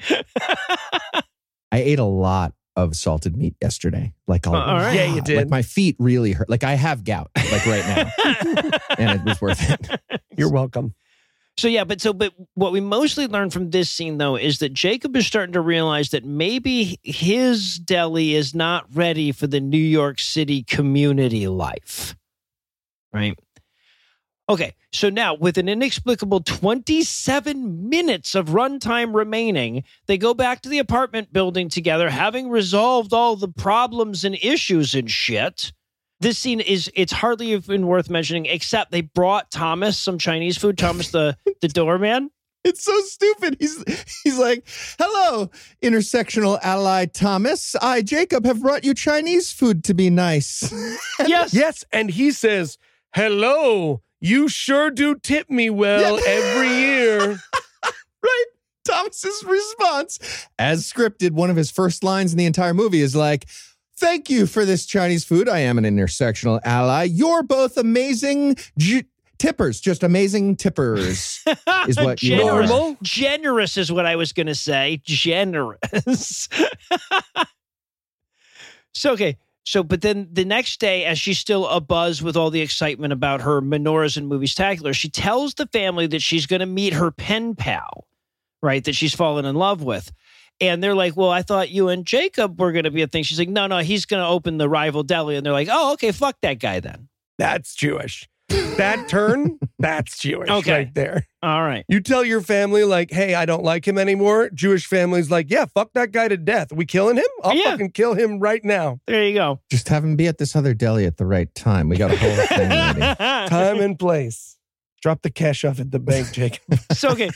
I ate a lot of salted meat yesterday. Like, a Uh, all right. Yeah, you lot. did. Like my feet really hurt. Like I have gout, like right now. And it was worth it. You're welcome. So yeah, but so but what we mostly learned from this scene though is that Jacob is starting to realize that maybe his deli is not ready for the New York City community life. Right? Okay, so now with an inexplicable twenty-seven minutes of runtime remaining, they go back to the apartment building together, having resolved all the problems and issues and shit. This scene is, it's hardly even worth mentioning, except they brought Thomas some Chinese food. Thomas, the, the doorman. It's so stupid. He's he's like, hello, intersectional ally Thomas. I, Jacob, have brought you Chinese food to be nice. Yes. Yes, and he says, hello, you sure do tip me well Yeah. every year. Right? Thomas's response, as scripted, one of his first lines in the entire movie is like, thank you for this Chinese food. I am an intersectional ally. You're both amazing J- tippers, just amazing tippers is what you generous. are. Generous is what I was going to say. Generous. So, okay. So, but then the next day, as she's still abuzz with all the excitement about her menorahs and Movie-stacular, she tells the family that she's going to meet her pen pal, right, that she's fallen in love with. And they're like, well, I thought you and Jacob were going to be a thing. She's like, no, no, he's going to open the rival deli. And they're like, oh, okay, fuck that guy then. That's Jewish. That turn, that's Jewish Okay. right there. All right. You tell your family, like, hey, I don't like him anymore. Jewish family's like, yeah, fuck that guy to death. Are we killing him? I'll Yeah. fucking kill him right now. There you go. Just have him be at this other deli at the right time. We got a whole thing ready. Time and place. Drop the cash off at the bank, Jacob. So, okay.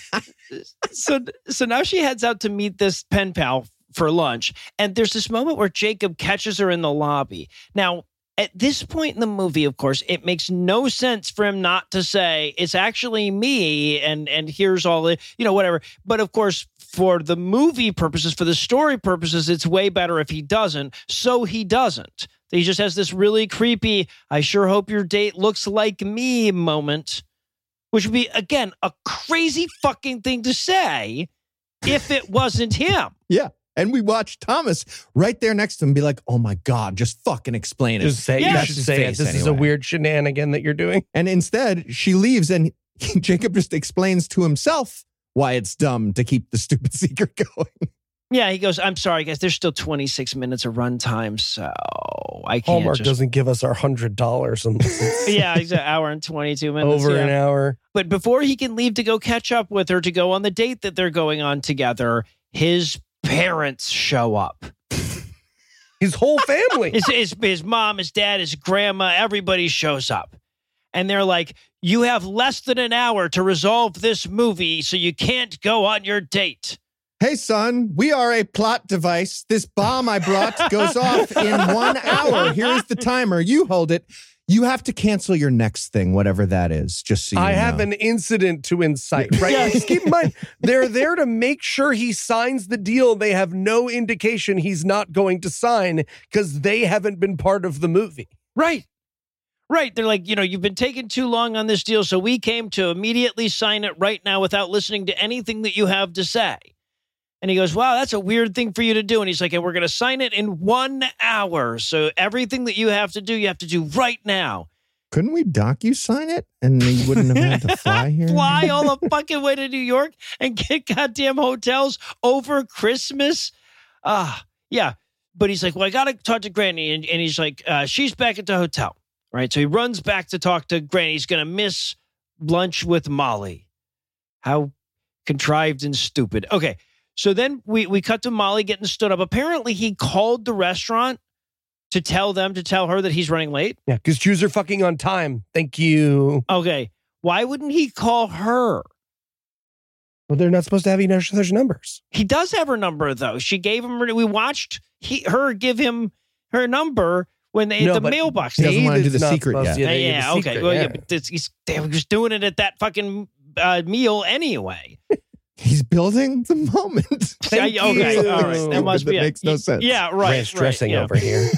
So, so now she heads out to meet this pen pal for lunch. And there's this moment where Jacob catches her in the lobby. Now, at this point in the movie, of course, it makes no sense for him not to say, it's actually me, and and here's all the, you know, whatever. But of course, for the movie purposes, for the story purposes, it's way better if he doesn't. So he doesn't. He just has this really creepy, I sure hope your date looks like me moment, which would be, again, a crazy fucking thing to say if it wasn't him. Yeah. And we watched Thomas right there next to him be like, oh my God, just fucking explain it. Just say, Yeah. you That's should his say it. face This is a anyway. weird shenanigan that you're doing. And instead, she leaves and Jacob just explains to himself why it's dumb to keep the stupid secret going. Yeah, he goes, I'm sorry, guys. There's still twenty-six minutes of runtime, so I can't Hallmark just... doesn't give us our one hundred dollars unless it's Yeah, it's an hour and twenty-two minutes. over yeah. an hour. But before he can leave to go catch up with her to go on the date that they're going on together, his parents show up. His whole family. His, his, his mom, his dad, his grandma, everybody shows up. And they're like, you have less than an hour to resolve this movie, so you can't go on your date. Hey, son, we are a plot device. This bomb I brought goes off in one hour. Here's the timer. You hold it. You have to cancel your next thing, whatever that is, just so you I know. have an incident to incite, right? Yeah. Just keep in mind, they're there to make sure he signs the deal. They have no indication he's not going to sign because they haven't been part of the movie. Right. Right. They're like, you know, you've been taking too long on this deal, so we came to immediately sign it right now without listening to anything that you have to say. And he goes, wow, that's a weird thing for you to do. And he's like, and we're going to sign it in one hour. So everything that you have to do, you have to do right now. Couldn't we docu-sign it? And you wouldn't have had to fly here? Fly all the fucking way to New York and get goddamn hotels over Christmas. Ah, yeah. But he's like, well, I got to talk to Granny. And, and he's like, uh, she's back at the hotel. Right. So he runs back to talk to Granny. He's going to miss lunch with Molly. How contrived and stupid. Okay. So then we, we cut to Molly getting stood up. Apparently he called the restaurant to tell them, to tell her that he's running late. Yeah, because Jews are fucking on time. Thank you. Okay. Why wouldn't he call her? Well, they're not supposed to have each other's numbers. He does have her number, though. She gave him, we watched he, her give him her number when they No, at the but maulbox. He doesn't wanna do David's the not secret supposed yet. to- Yeah, they give yeah, the okay. secret, Well, yeah, yeah. but this, he's, they were just doing it at that fucking uh, meal anyway. He's building the moment. Thank Yeah, okay, you. all right. That must That be it. makes no sense. Yeah, right. Ranch right, dressing yeah. over here.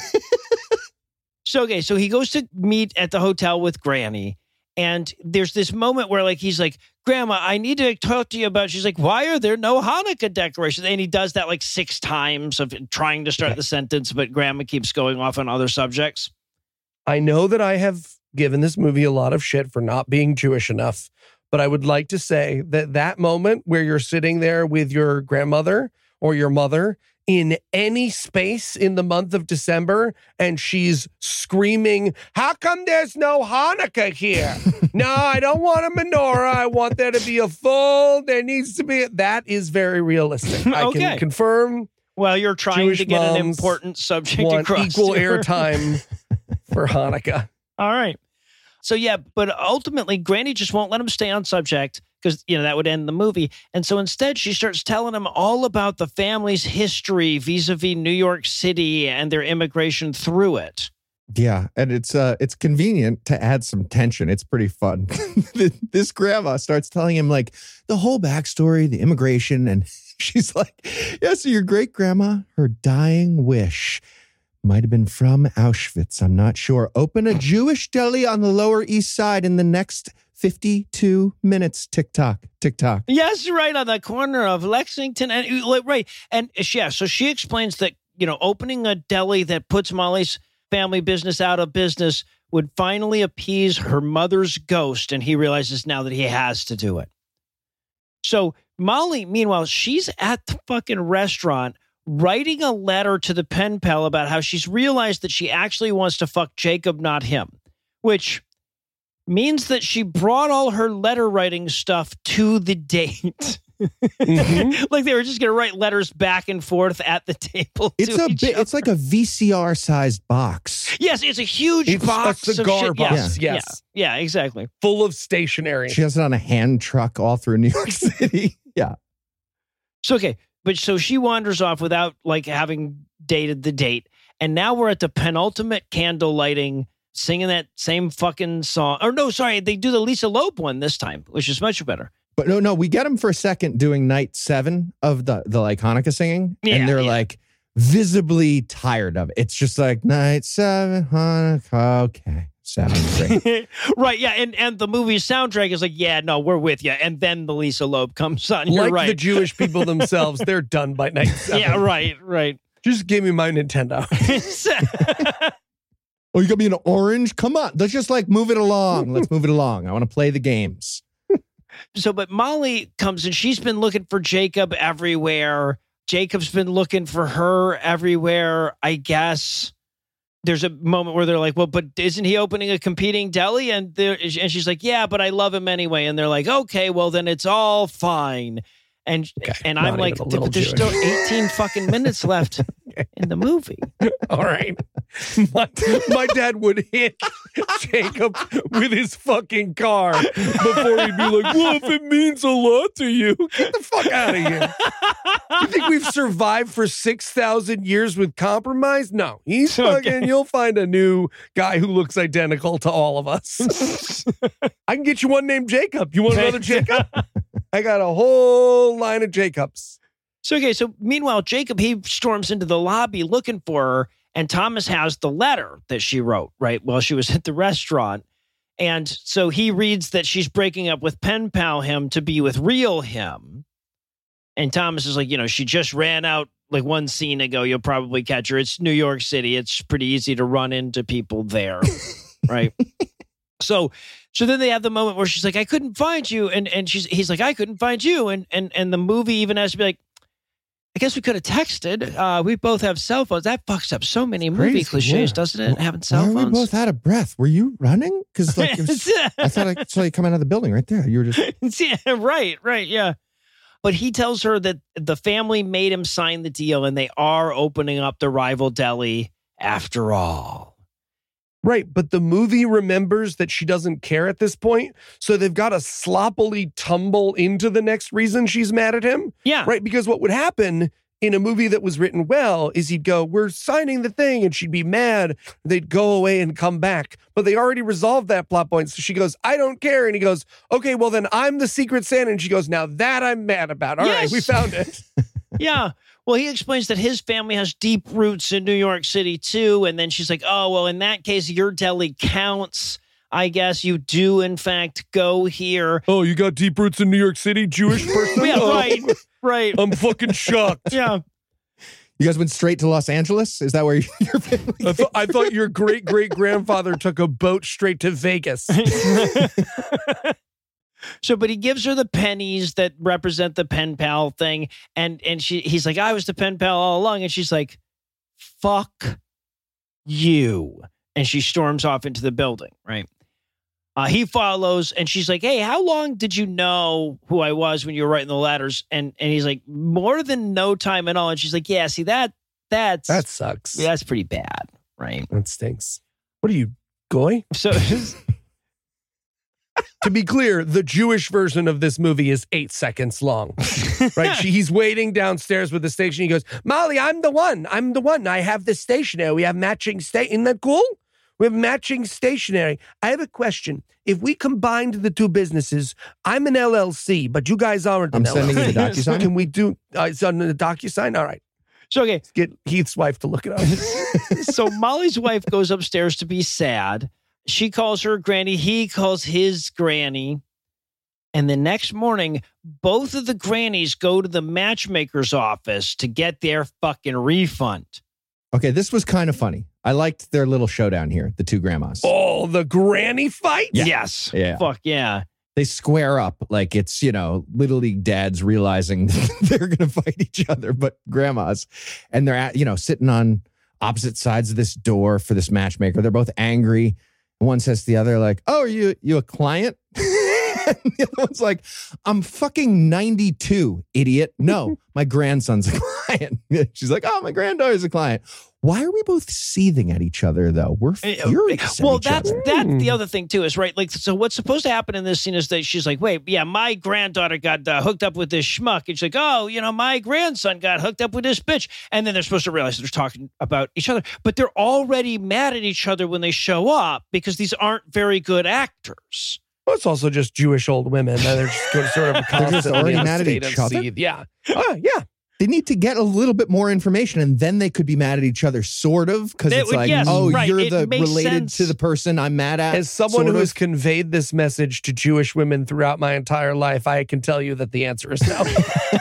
So, okay, so he goes to meet at the hotel with Granny, and there's this moment where, like, he's like, Grandma, I need to talk to you about, she's like, why are there no Hanukkah decorations? And he does that like six times of trying to start the sentence, but Grandma keeps going off on other subjects. I know that I have given this movie a lot of shit for not being Jewish enough, but I would like to say that that moment where you're sitting there with your grandmother or your mother in any space in the month of December and she's screaming, how come there's no Hanukkah here? No, I don't want a menorah. I want there to be a full, there needs to be, a, that is very realistic. I Okay. can confirm Well, you're trying Jewish to get an moms important subject want across. equal to her. airtime for Hanukkah. All right. So, yeah, but ultimately, Granny just won't let him stay on subject because, you know, that would end the movie. And so instead, she starts telling him all about the family's history vis-a-vis New York City and their immigration through it. Yeah, and it's uh, it's convenient to add some tension. It's pretty fun. This grandma starts telling him like the whole backstory, the immigration, and she's like, "Yeah, so your great grandma, her dying wish Might have been from Auschwitz. I'm not sure. Open a Jewish deli on the Lower East Side in the next fifty-two minutes. TikTok, TikTok. Yes, right on the corner of Lexington and right. And yeah, so she explains that, you know, opening a deli that puts Molly's family business out of business would finally appease her mother's ghost, and he realizes now that he has to do it. So Molly, meanwhile, she's at the fucking restaurant writing a letter to the pen pal about how she's realized that she actually wants to fuck Jacob, not him, which means that she brought all her letter writing stuff to the date. Mm-hmm. Like they were just going to write letters back and forth at the table. It's a bit, it's like a V C R sized box. Yes, it's a huge it's box. A cigar of shit. box. Yes. Yes. Yeah. yeah, exactly. Full of stationery. She has it on a hand truck all through New York City. Yeah. So, okay. But so she wanders off without like having dated the date. And now we're at the penultimate candle lighting, singing that same fucking song. Or no, sorry, they do the Lisa Loeb one this time, which is much better. But no, no, we get them for a second doing night seven of the, the like Hanukkah singing. Yeah, and they're yeah. like visibly tired of it. It's just like night seven, Hanukkah. Okay. Seven, great. Right, yeah, and, and the movie's soundtrack is like, yeah, no, we're with you. And then the Lisa Loeb comes on. You're like right. the Jewish people themselves, they're done by night seven. Yeah, right, right. Just give me my Nintendo. Oh, you got me an orange? Come on. Let's just like move it along. Let's move it along. I want to play the games. So, but Molly comes and she's been looking for Jacob everywhere. Jacob's been looking for her everywhere, I guess. There's a moment where they're like, well, but isn't he opening a competing deli? And there, and she's like, yeah, but I love him anyway. And they're like, okay, well, then it's all fine. And Okay, and I'm not like, even a little but there's Jewish. still eighteen fucking minutes left in the movie. All right. My, my dad would hit Jacob with his fucking car before he'd be like, well, if it means a lot to you, get the fuck out of here. You think we've survived for six thousand years with compromise? No. He's fucking, Okay. you'll find a new guy who looks identical to all of us. I can get you one named Jacob. You want another Jacob? I got a whole line of Jacobs. So, okay, so meanwhile, Jacob, he storms into the lobby looking for her, and Thomas has the letter that she wrote, right, while she was at the restaurant. And so he reads that she's breaking up with pen pal him to be with real him. And Thomas is like, you know, she just ran out like one scene ago. You'll probably catch her. It's New York City. It's pretty easy to run into people there, right? So, so then they have the moment where she's like, I couldn't find you. And and she's he's like, I couldn't find you. And and and the movie even has to be like, I guess we could have texted. Uh, we both have cell phones. That fucks up so many movie Crazy, cliches, yeah. doesn't it? Having cell Why are phones. we both out of breath? Were you running? Because like it was, I thought I saw you come out of the building right there. You were just Yeah, right, right, yeah. But he tells her that the family made him sign the deal and they are opening up the rival deli after all. Right, but the movie remembers that she doesn't care at this point, so they've got to sloppily tumble into the next reason she's mad at him. Yeah. Right, because what would happen in a movie that was written well is he'd go, we're signing the thing, and she'd be mad. They'd go away and come back. But they already resolved that plot point, so she goes, I don't care. And he goes, okay, well then I'm the Secret Santa. And she goes, now that I'm mad about. All Yes. right, we found it. Yeah. Well, he explains that his family has deep roots in New York City, too. And then she's like, oh, well, in that case, your deli counts. I guess you do, in fact, go here. Oh, you got deep roots in New York City, Jewish person? Yeah, Oh, right, right. I'm fucking shocked. Yeah. you guys went straight to Los Angeles? Is that where your family? I, th- I thought your great great grandfather took a boat straight to Vegas. So, but he gives her the pennies that represent the pen pal thing. And and she he's like, I was the pen pal all along. And she's like, fuck you. And she storms off into the building, right? Uh, he follows and she's like, hey, how long did you know who I was when you were writing the letters? And and he's like, more than no time at all. And she's like, yeah, see, that that's That sucks. that's pretty bad, right? That stinks. What are you, Goy? So To be clear, the Jewish version of this movie is eight seconds long. Right? She, he's waiting downstairs with the station. He goes, Molly, I'm the one. I'm the one. I have the stationery. We have matching sta- Isn't that cool? We have matching stationery. I have a question. If we combined the two businesses, I'm an L L C, but you guys aren't an I'm L L C. sending you the DocuSign. Can we do, uh, it's on the DocuSign? All right. So, okay. Get Heath's wife to look it up. So Molly's wife goes upstairs to be sad. She calls her granny. He calls his granny. And the next morning, both of the grannies go to the matchmaker's office to get their fucking refund. Okay, this was kind of funny. I liked their little showdown here, the two grandmas. Oh, the granny fight? Yeah. Yes. Yeah. Fuck yeah. They square up like it's, you know, Little League dads realizing they're going to fight each other, but grandmas. And they're, at, you know, sitting on opposite sides of this door for this matchmaker. They're both angry. One says to the other, like, oh, are you, you a client? And the other one's like, I'm fucking ninety-two, idiot. No, my grandson's a client. She's like, oh, my granddaughter's a client. Why are we both seething at each other, though? We're furious Well, at each that's other. that's the other thing, too, is right. Like, so what's supposed to happen in this scene is that she's like, wait, yeah, my granddaughter got uh, hooked up with this schmuck. And she's like, oh, you know, my grandson got hooked up with this bitch. And then they're supposed to realize they're talking about each other. But they're already mad at each other when they show up because these aren't very good actors. Well, it's also just Jewish old women. They're just sort of They're just constantly already in a mad at state each of other? seethe. Yeah. Oh, yeah. They need to get a little bit more information, and then they could be mad at each other, sort of, because They it's would- like, yes, oh, right. you're It the makes related sense. to the person I'm mad at. As someone sort who of. has conveyed this message to Jewish women throughout my entire life, I can tell you that the answer is no.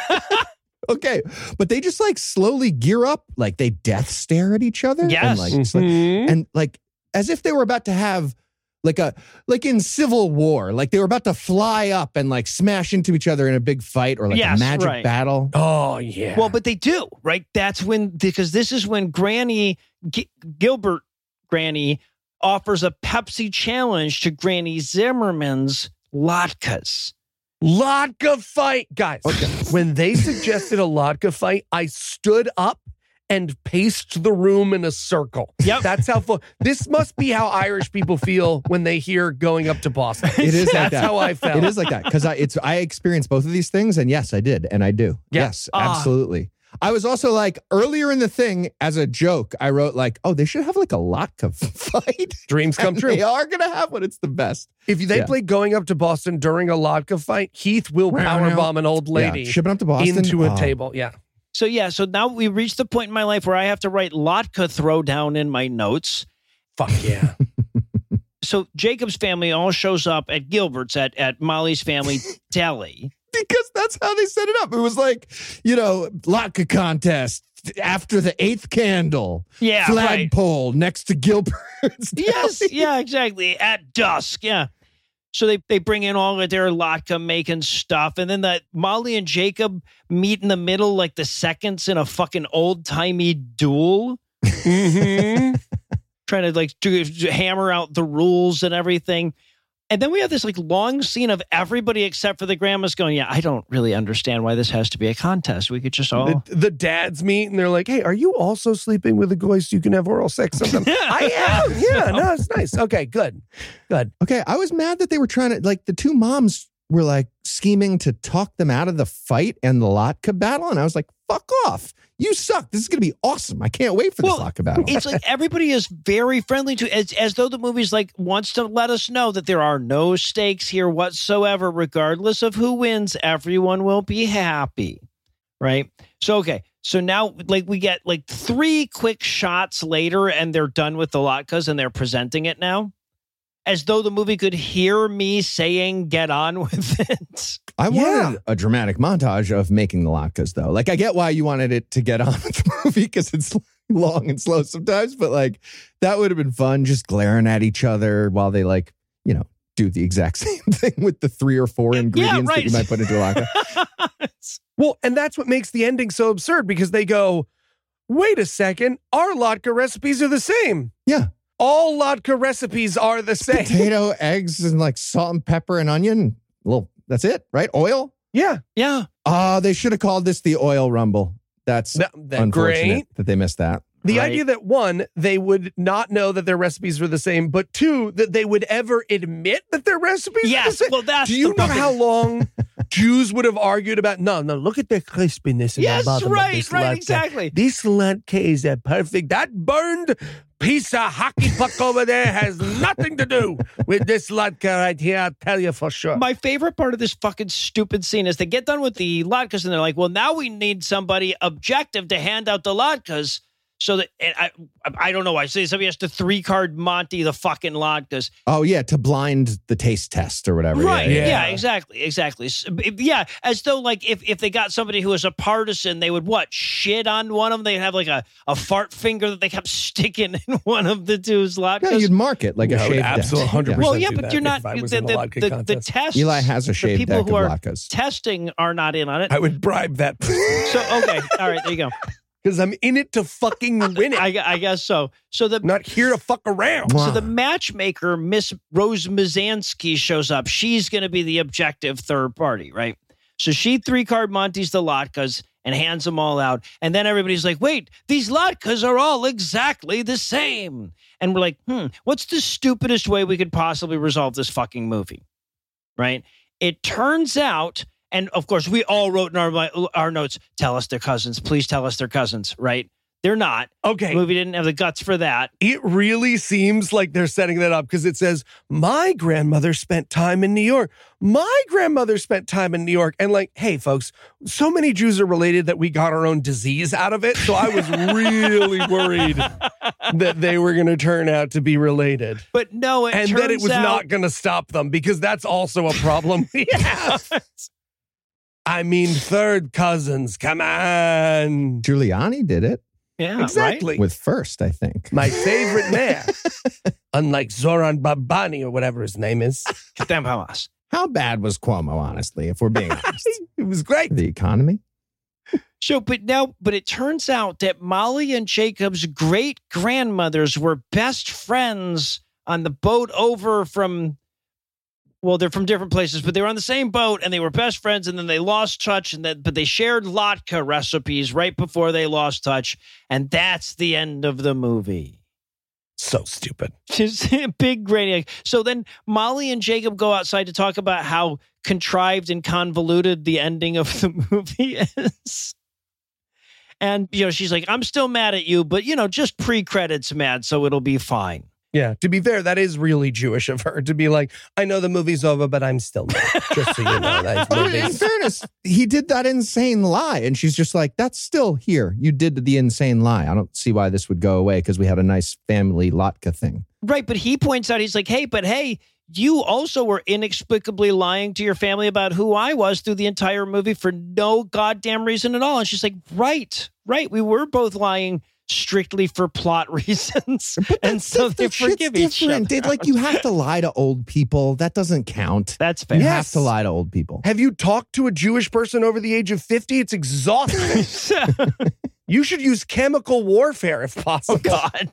Okay, but they just like slowly gear up, like they death stare at each other. Yes. And like, it's like- Mhm. and like as if they were about to have like a like in Civil War, like they were about to fly up and like smash into each other in a big fight or like Yes, a magic right. battle. Oh, yeah. Well, but they do, right? That's when, because this is when Granny, G- Gilbert Granny offers a Pepsi challenge to Granny Zimmerman's latkes. Latka fight. Guys, Okay. when they suggested a Latka fight, I stood up and paced the room in a circle. Yep. That's how full. This must be how Irish people feel when they hear going up to Boston. It is like That's that. how I felt. It is like that because I it's I experienced both of these things, and yes, I did, and I do. Yeah. Yes, Ah. absolutely. I was also like earlier in the thing as a joke. I wrote like, oh, they should have like a Latka fight. Dreams come And true. They are gonna have one. It's the best. If they Yeah. play going up to Boston during a Latka fight, Heath will Wow. powerbomb an old lady Yeah, shipping up to Boston into a Oh. table. Yeah. So, yeah, so now we reached the point in my life where I have to write Latka throwdown in my notes. Fuck yeah. So Jacob's family all shows up at Gilbert's at, at Molly's family deli. Because that's how they set it up. It was like, you know, Latka contest after the eighth candle. Yeah, right. Flagpole next to Gilbert's. Yes, deli. yeah, exactly. At dusk, yeah. So they, they bring in all of their latke making stuff, and then that Molly and Jacob meet in the middle like the seconds in a fucking old timey duel, Mm-hmm. trying to like do, hammer out the rules and everything. And then we have this like long scene of everybody except for the grandmas going, yeah, I don't really understand why this has to be a contest. We could just all. The, the dads meet and they're like, hey, are you also sleeping with a goy so you can have oral sex sometimes? I am. Yeah, no, it's nice. Okay, good. Good. Okay, I was mad that they were trying to, like, the two moms were like scheming to talk them out of the fight and the Latka battle. And I was like, fuck off. You suck. This is going to be awesome. I can't wait for this Well, Latka battle. It's like everybody is very friendly to as as though the movie's like wants to let us know that there are no stakes here whatsoever, regardless of who wins, everyone will be happy. Right? So okay. So now like we get like three quick shots later and they're done with the latkes and they're presenting it now. As though the movie could hear me saying, get on with it. I Yeah. wanted a dramatic montage of making the latkes, though. Like, I get why you wanted it to get on with the movie because it's long and slow sometimes, but like, that would have been fun just glaring at each other while they, like, you know, do the exact same thing with the three or four ingredients right. that you might put into a latke. Well, and that's what makes the ending so absurd because they go, wait a second, our latke recipes are the same. Yeah. All latke recipes are the same. Potato, eggs, and like salt and pepper and onion. Well, that's it, right? Oil? Yeah. Yeah. Ah, they should have called this the oil rumble. That's That, that unfortunate great. that they missed that. The Right. idea that one, they would not know that their recipes were the same, but two, that they would ever admit that their recipes are the Yes. same. Well, that's Do you the know how long Jews would have argued about, no, no, look at the crispiness in Yes, the bottom right, of this right, latke. exactly. This latke is a perfect. That burned piece of hockey puck over there has nothing to do with this latke right here, I'll tell you for sure. My favorite part of this fucking stupid scene is they get done with the latkes and they're like, well, now we need somebody objective to hand out the latkes. So that and I, I don't know why. So somebody has to three card Monty the fucking latkes. Oh, yeah, to blind the taste test or whatever. Right. Yeah, Yeah, yeah. exactly. Exactly. S- Yeah. As though, like, if, if they got somebody who was a partisan, they would what? Shit on one of them? They'd have like a, a fart finger that they kept sticking in one of the two latkes. No, you'd mark it like Yeah, a I would shaved absolutely deck. one hundred percent Well, yeah, do but that you're not. if I The, was the, in a the, latke the, contest. tests. Eli has a the shaved people deck who of are latkes. testing are not in on it. I would bribe that person So, okay. All right. There you go. because I'm in it to fucking win it. I, gu- I guess so. So the I'm not here to fuck around. So the matchmaker, Miss Rose Mazansky, shows up. She's going to be the objective third party, right? So she three card Monty's the latkes and hands them all out. And then everybody's like, wait, these latkes are all exactly the same. And we're like, hmm, what's the stupidest way we could possibly resolve this fucking movie? Right? It turns out, and of course, we all wrote in our, our notes, tell us they're cousins. Please tell us they're cousins, right? They're not. Okay. The movie didn't have the guts for that. It really seems like they're setting that up because it says, my grandmother spent time in New York. My grandmother spent time in New York. And like, hey, folks, so many Jews are related that we got our own disease out of it. So I was really worried that they were going to turn out to be related. But no, it And turns that it was out, not going to stop them because that's also a problem we have. I mean, third cousins, come on. Giuliani did it yeah, Exactly. with First, I think. My favorite mayor. Unlike Zoran Babani or whatever his name is. Right? Damn Hamas. How bad was Cuomo, honestly, if we're being honest? It was great. The economy? So, but now, but it turns out that Molly and Jacob's great grandmothers were best friends on the boat over from. Well, they're from different places, but they were on the same boat and they were best friends. And then they lost touch, and then but they shared latke recipes right before they lost touch, and that's the end of the movie. So stupid. Just a big brainiac. So then Molly and Jacob go outside to talk about how contrived and convoluted the ending of the movie is. And, you know, she's like, I'm still mad at you, but, you know, just pre-credits mad, so it'll be fine. Yeah, to be fair, that is really Jewish of her to be like, I know the movie's over, but I'm still mad. Just so you know. That Well, in movie's- fairness, he did that insane lie. And she's just like, that's still here. You did the insane lie. I don't see why this would go away because we had a nice family latke thing. Right, but he points out, he's like, hey, but hey, you also were inexplicably lying to your family about who I was through the entire movie for no goddamn reason at all. And she's like, right, right. We were both lying strictly for plot reasons. And so they That shit's forgive each other. different. It, like, you have to lie to old people. That doesn't count. That's fair. You Yes. have to lie to old people. Have you talked to a Jewish person over the age of fifty? It's exhausting. You should use chemical warfare if possible. Oh, God.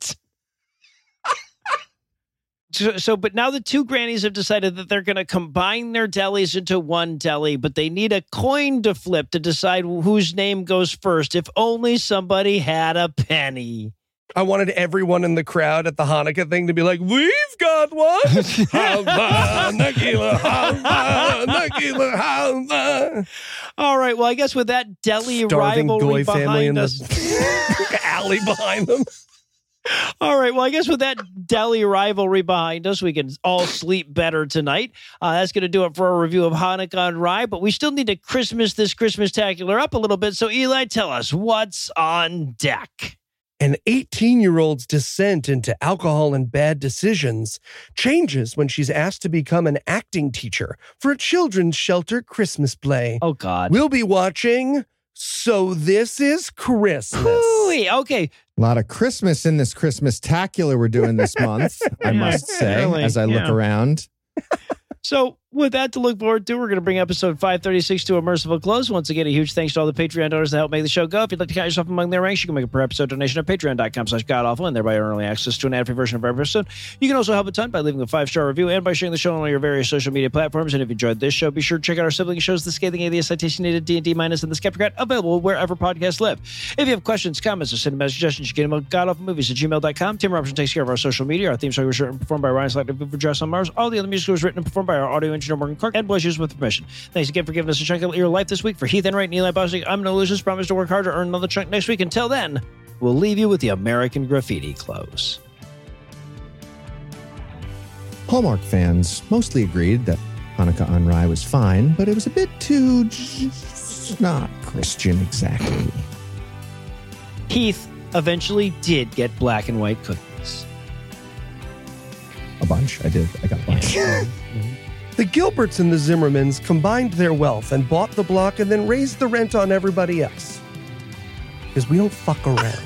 So, so, but now the two grannies have decided that they're going to combine their delis into one deli, but they need a coin to flip to decide whose name goes first. If only somebody had a penny. I wanted everyone in the crowd at the Hanukkah thing to be like, we've got one. Halva, Nagila, halva, Nagila, halva. All right. Well, I guess with that deli Starving rivalry Goy family in behind us. the alley behind them. All right. Well, I guess with that deli rivalry behind us, we can all sleep better tonight. Uh, that's going to do it for our review of Hanukkah on Rye, but we still need to Christmas this Christmas-tacular up a little bit. So, Eli, tell us what's on deck. An eighteen-year-old's descent into alcohol and bad decisions changes when she's asked to become an acting teacher for a children's shelter Christmas play. Oh, God. We'll be watching So This Is Christmas. Ooh-wee. Okay. A lot of Christmas in this Christmas-tacular we're doing this month, I Yeah, must say, really, as I look yeah. around. So with that to look forward to, we're going to bring episode five thirty-six to a merciful close. Once again, a huge thanks to all the Patreon donors that help make the show go. If you'd like to count yourself among their ranks, you can make a per episode donation at patreon.com slash godawful and thereby earn early access to an ad-free version of every episode. You can also help a ton by leaving a five-star review and by sharing the show on all your various social media platforms. And if you enjoyed this show, be sure to check out our sibling shows, The Scathing Atheist, Citation Needed, D and D Minus, and The Skeptocrat, available wherever podcasts live. If you have questions, comments, or cinematic suggestions, you can email godawfulmovies at gmail dot com. Tim Robertson takes care of our social media. Our theme song was written and performed by Ryan Slack, Dress on Mars. All the other music was written and performed by our audio Engineer Morgan Clark, and Blush News with permission. Thanks again for giving us a chunk of your life this week. For Heath Enright and Eli Bosnick, I'm no losers. Promise to work hard to earn another chunk next week. Until then, we'll leave you with the American Graffiti close. Hallmark fans mostly agreed that Hanukkah on Rye was fine, but it was a bit too just not Christian exactly. Heath eventually did get black and white cookies. A bunch. I did. I got a bunch. The Gilberts and the Zimmermans combined their wealth and bought the block and then raised the rent on everybody else. Because we don't fuck around.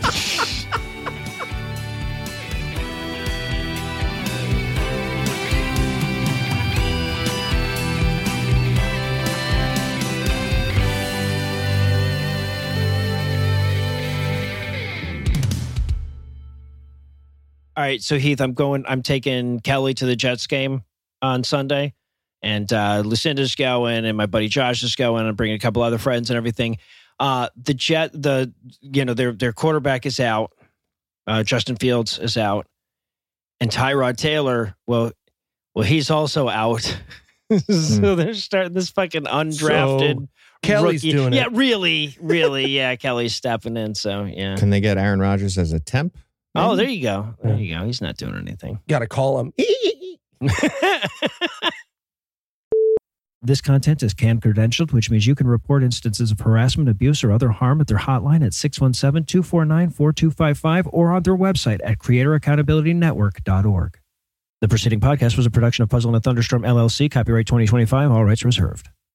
All right, so Heath, I'm going. I'm taking Kelly to the Jets game on Sunday, and uh, Lucinda's going, and my buddy Josh is going. I'm bringing a couple other friends and everything. Uh, the Jet, the you know their their quarterback is out. Uh, Justin Fields is out, and Tyrod Taylor. Well, well, he's also out. so mm. they're starting this fucking undrafted. So Kelly's rookie. doing yeah, it. Yeah, really, really. Yeah, Kelly's stepping in. So yeah. Can they get Aaron Rodgers as a temp? Maybe? Oh, there you go. There you go. He's not doing anything. Gotta call him. This content is can credentialed, which means you can report instances of harassment, abuse, or other harm at their hotline at six one seven, two four nine, four two five five or on their website at creator accountability network dot org. The preceding podcast was a production of Puzzle and a Thunderstorm, L L C, copyright twenty twenty-five, all rights reserved.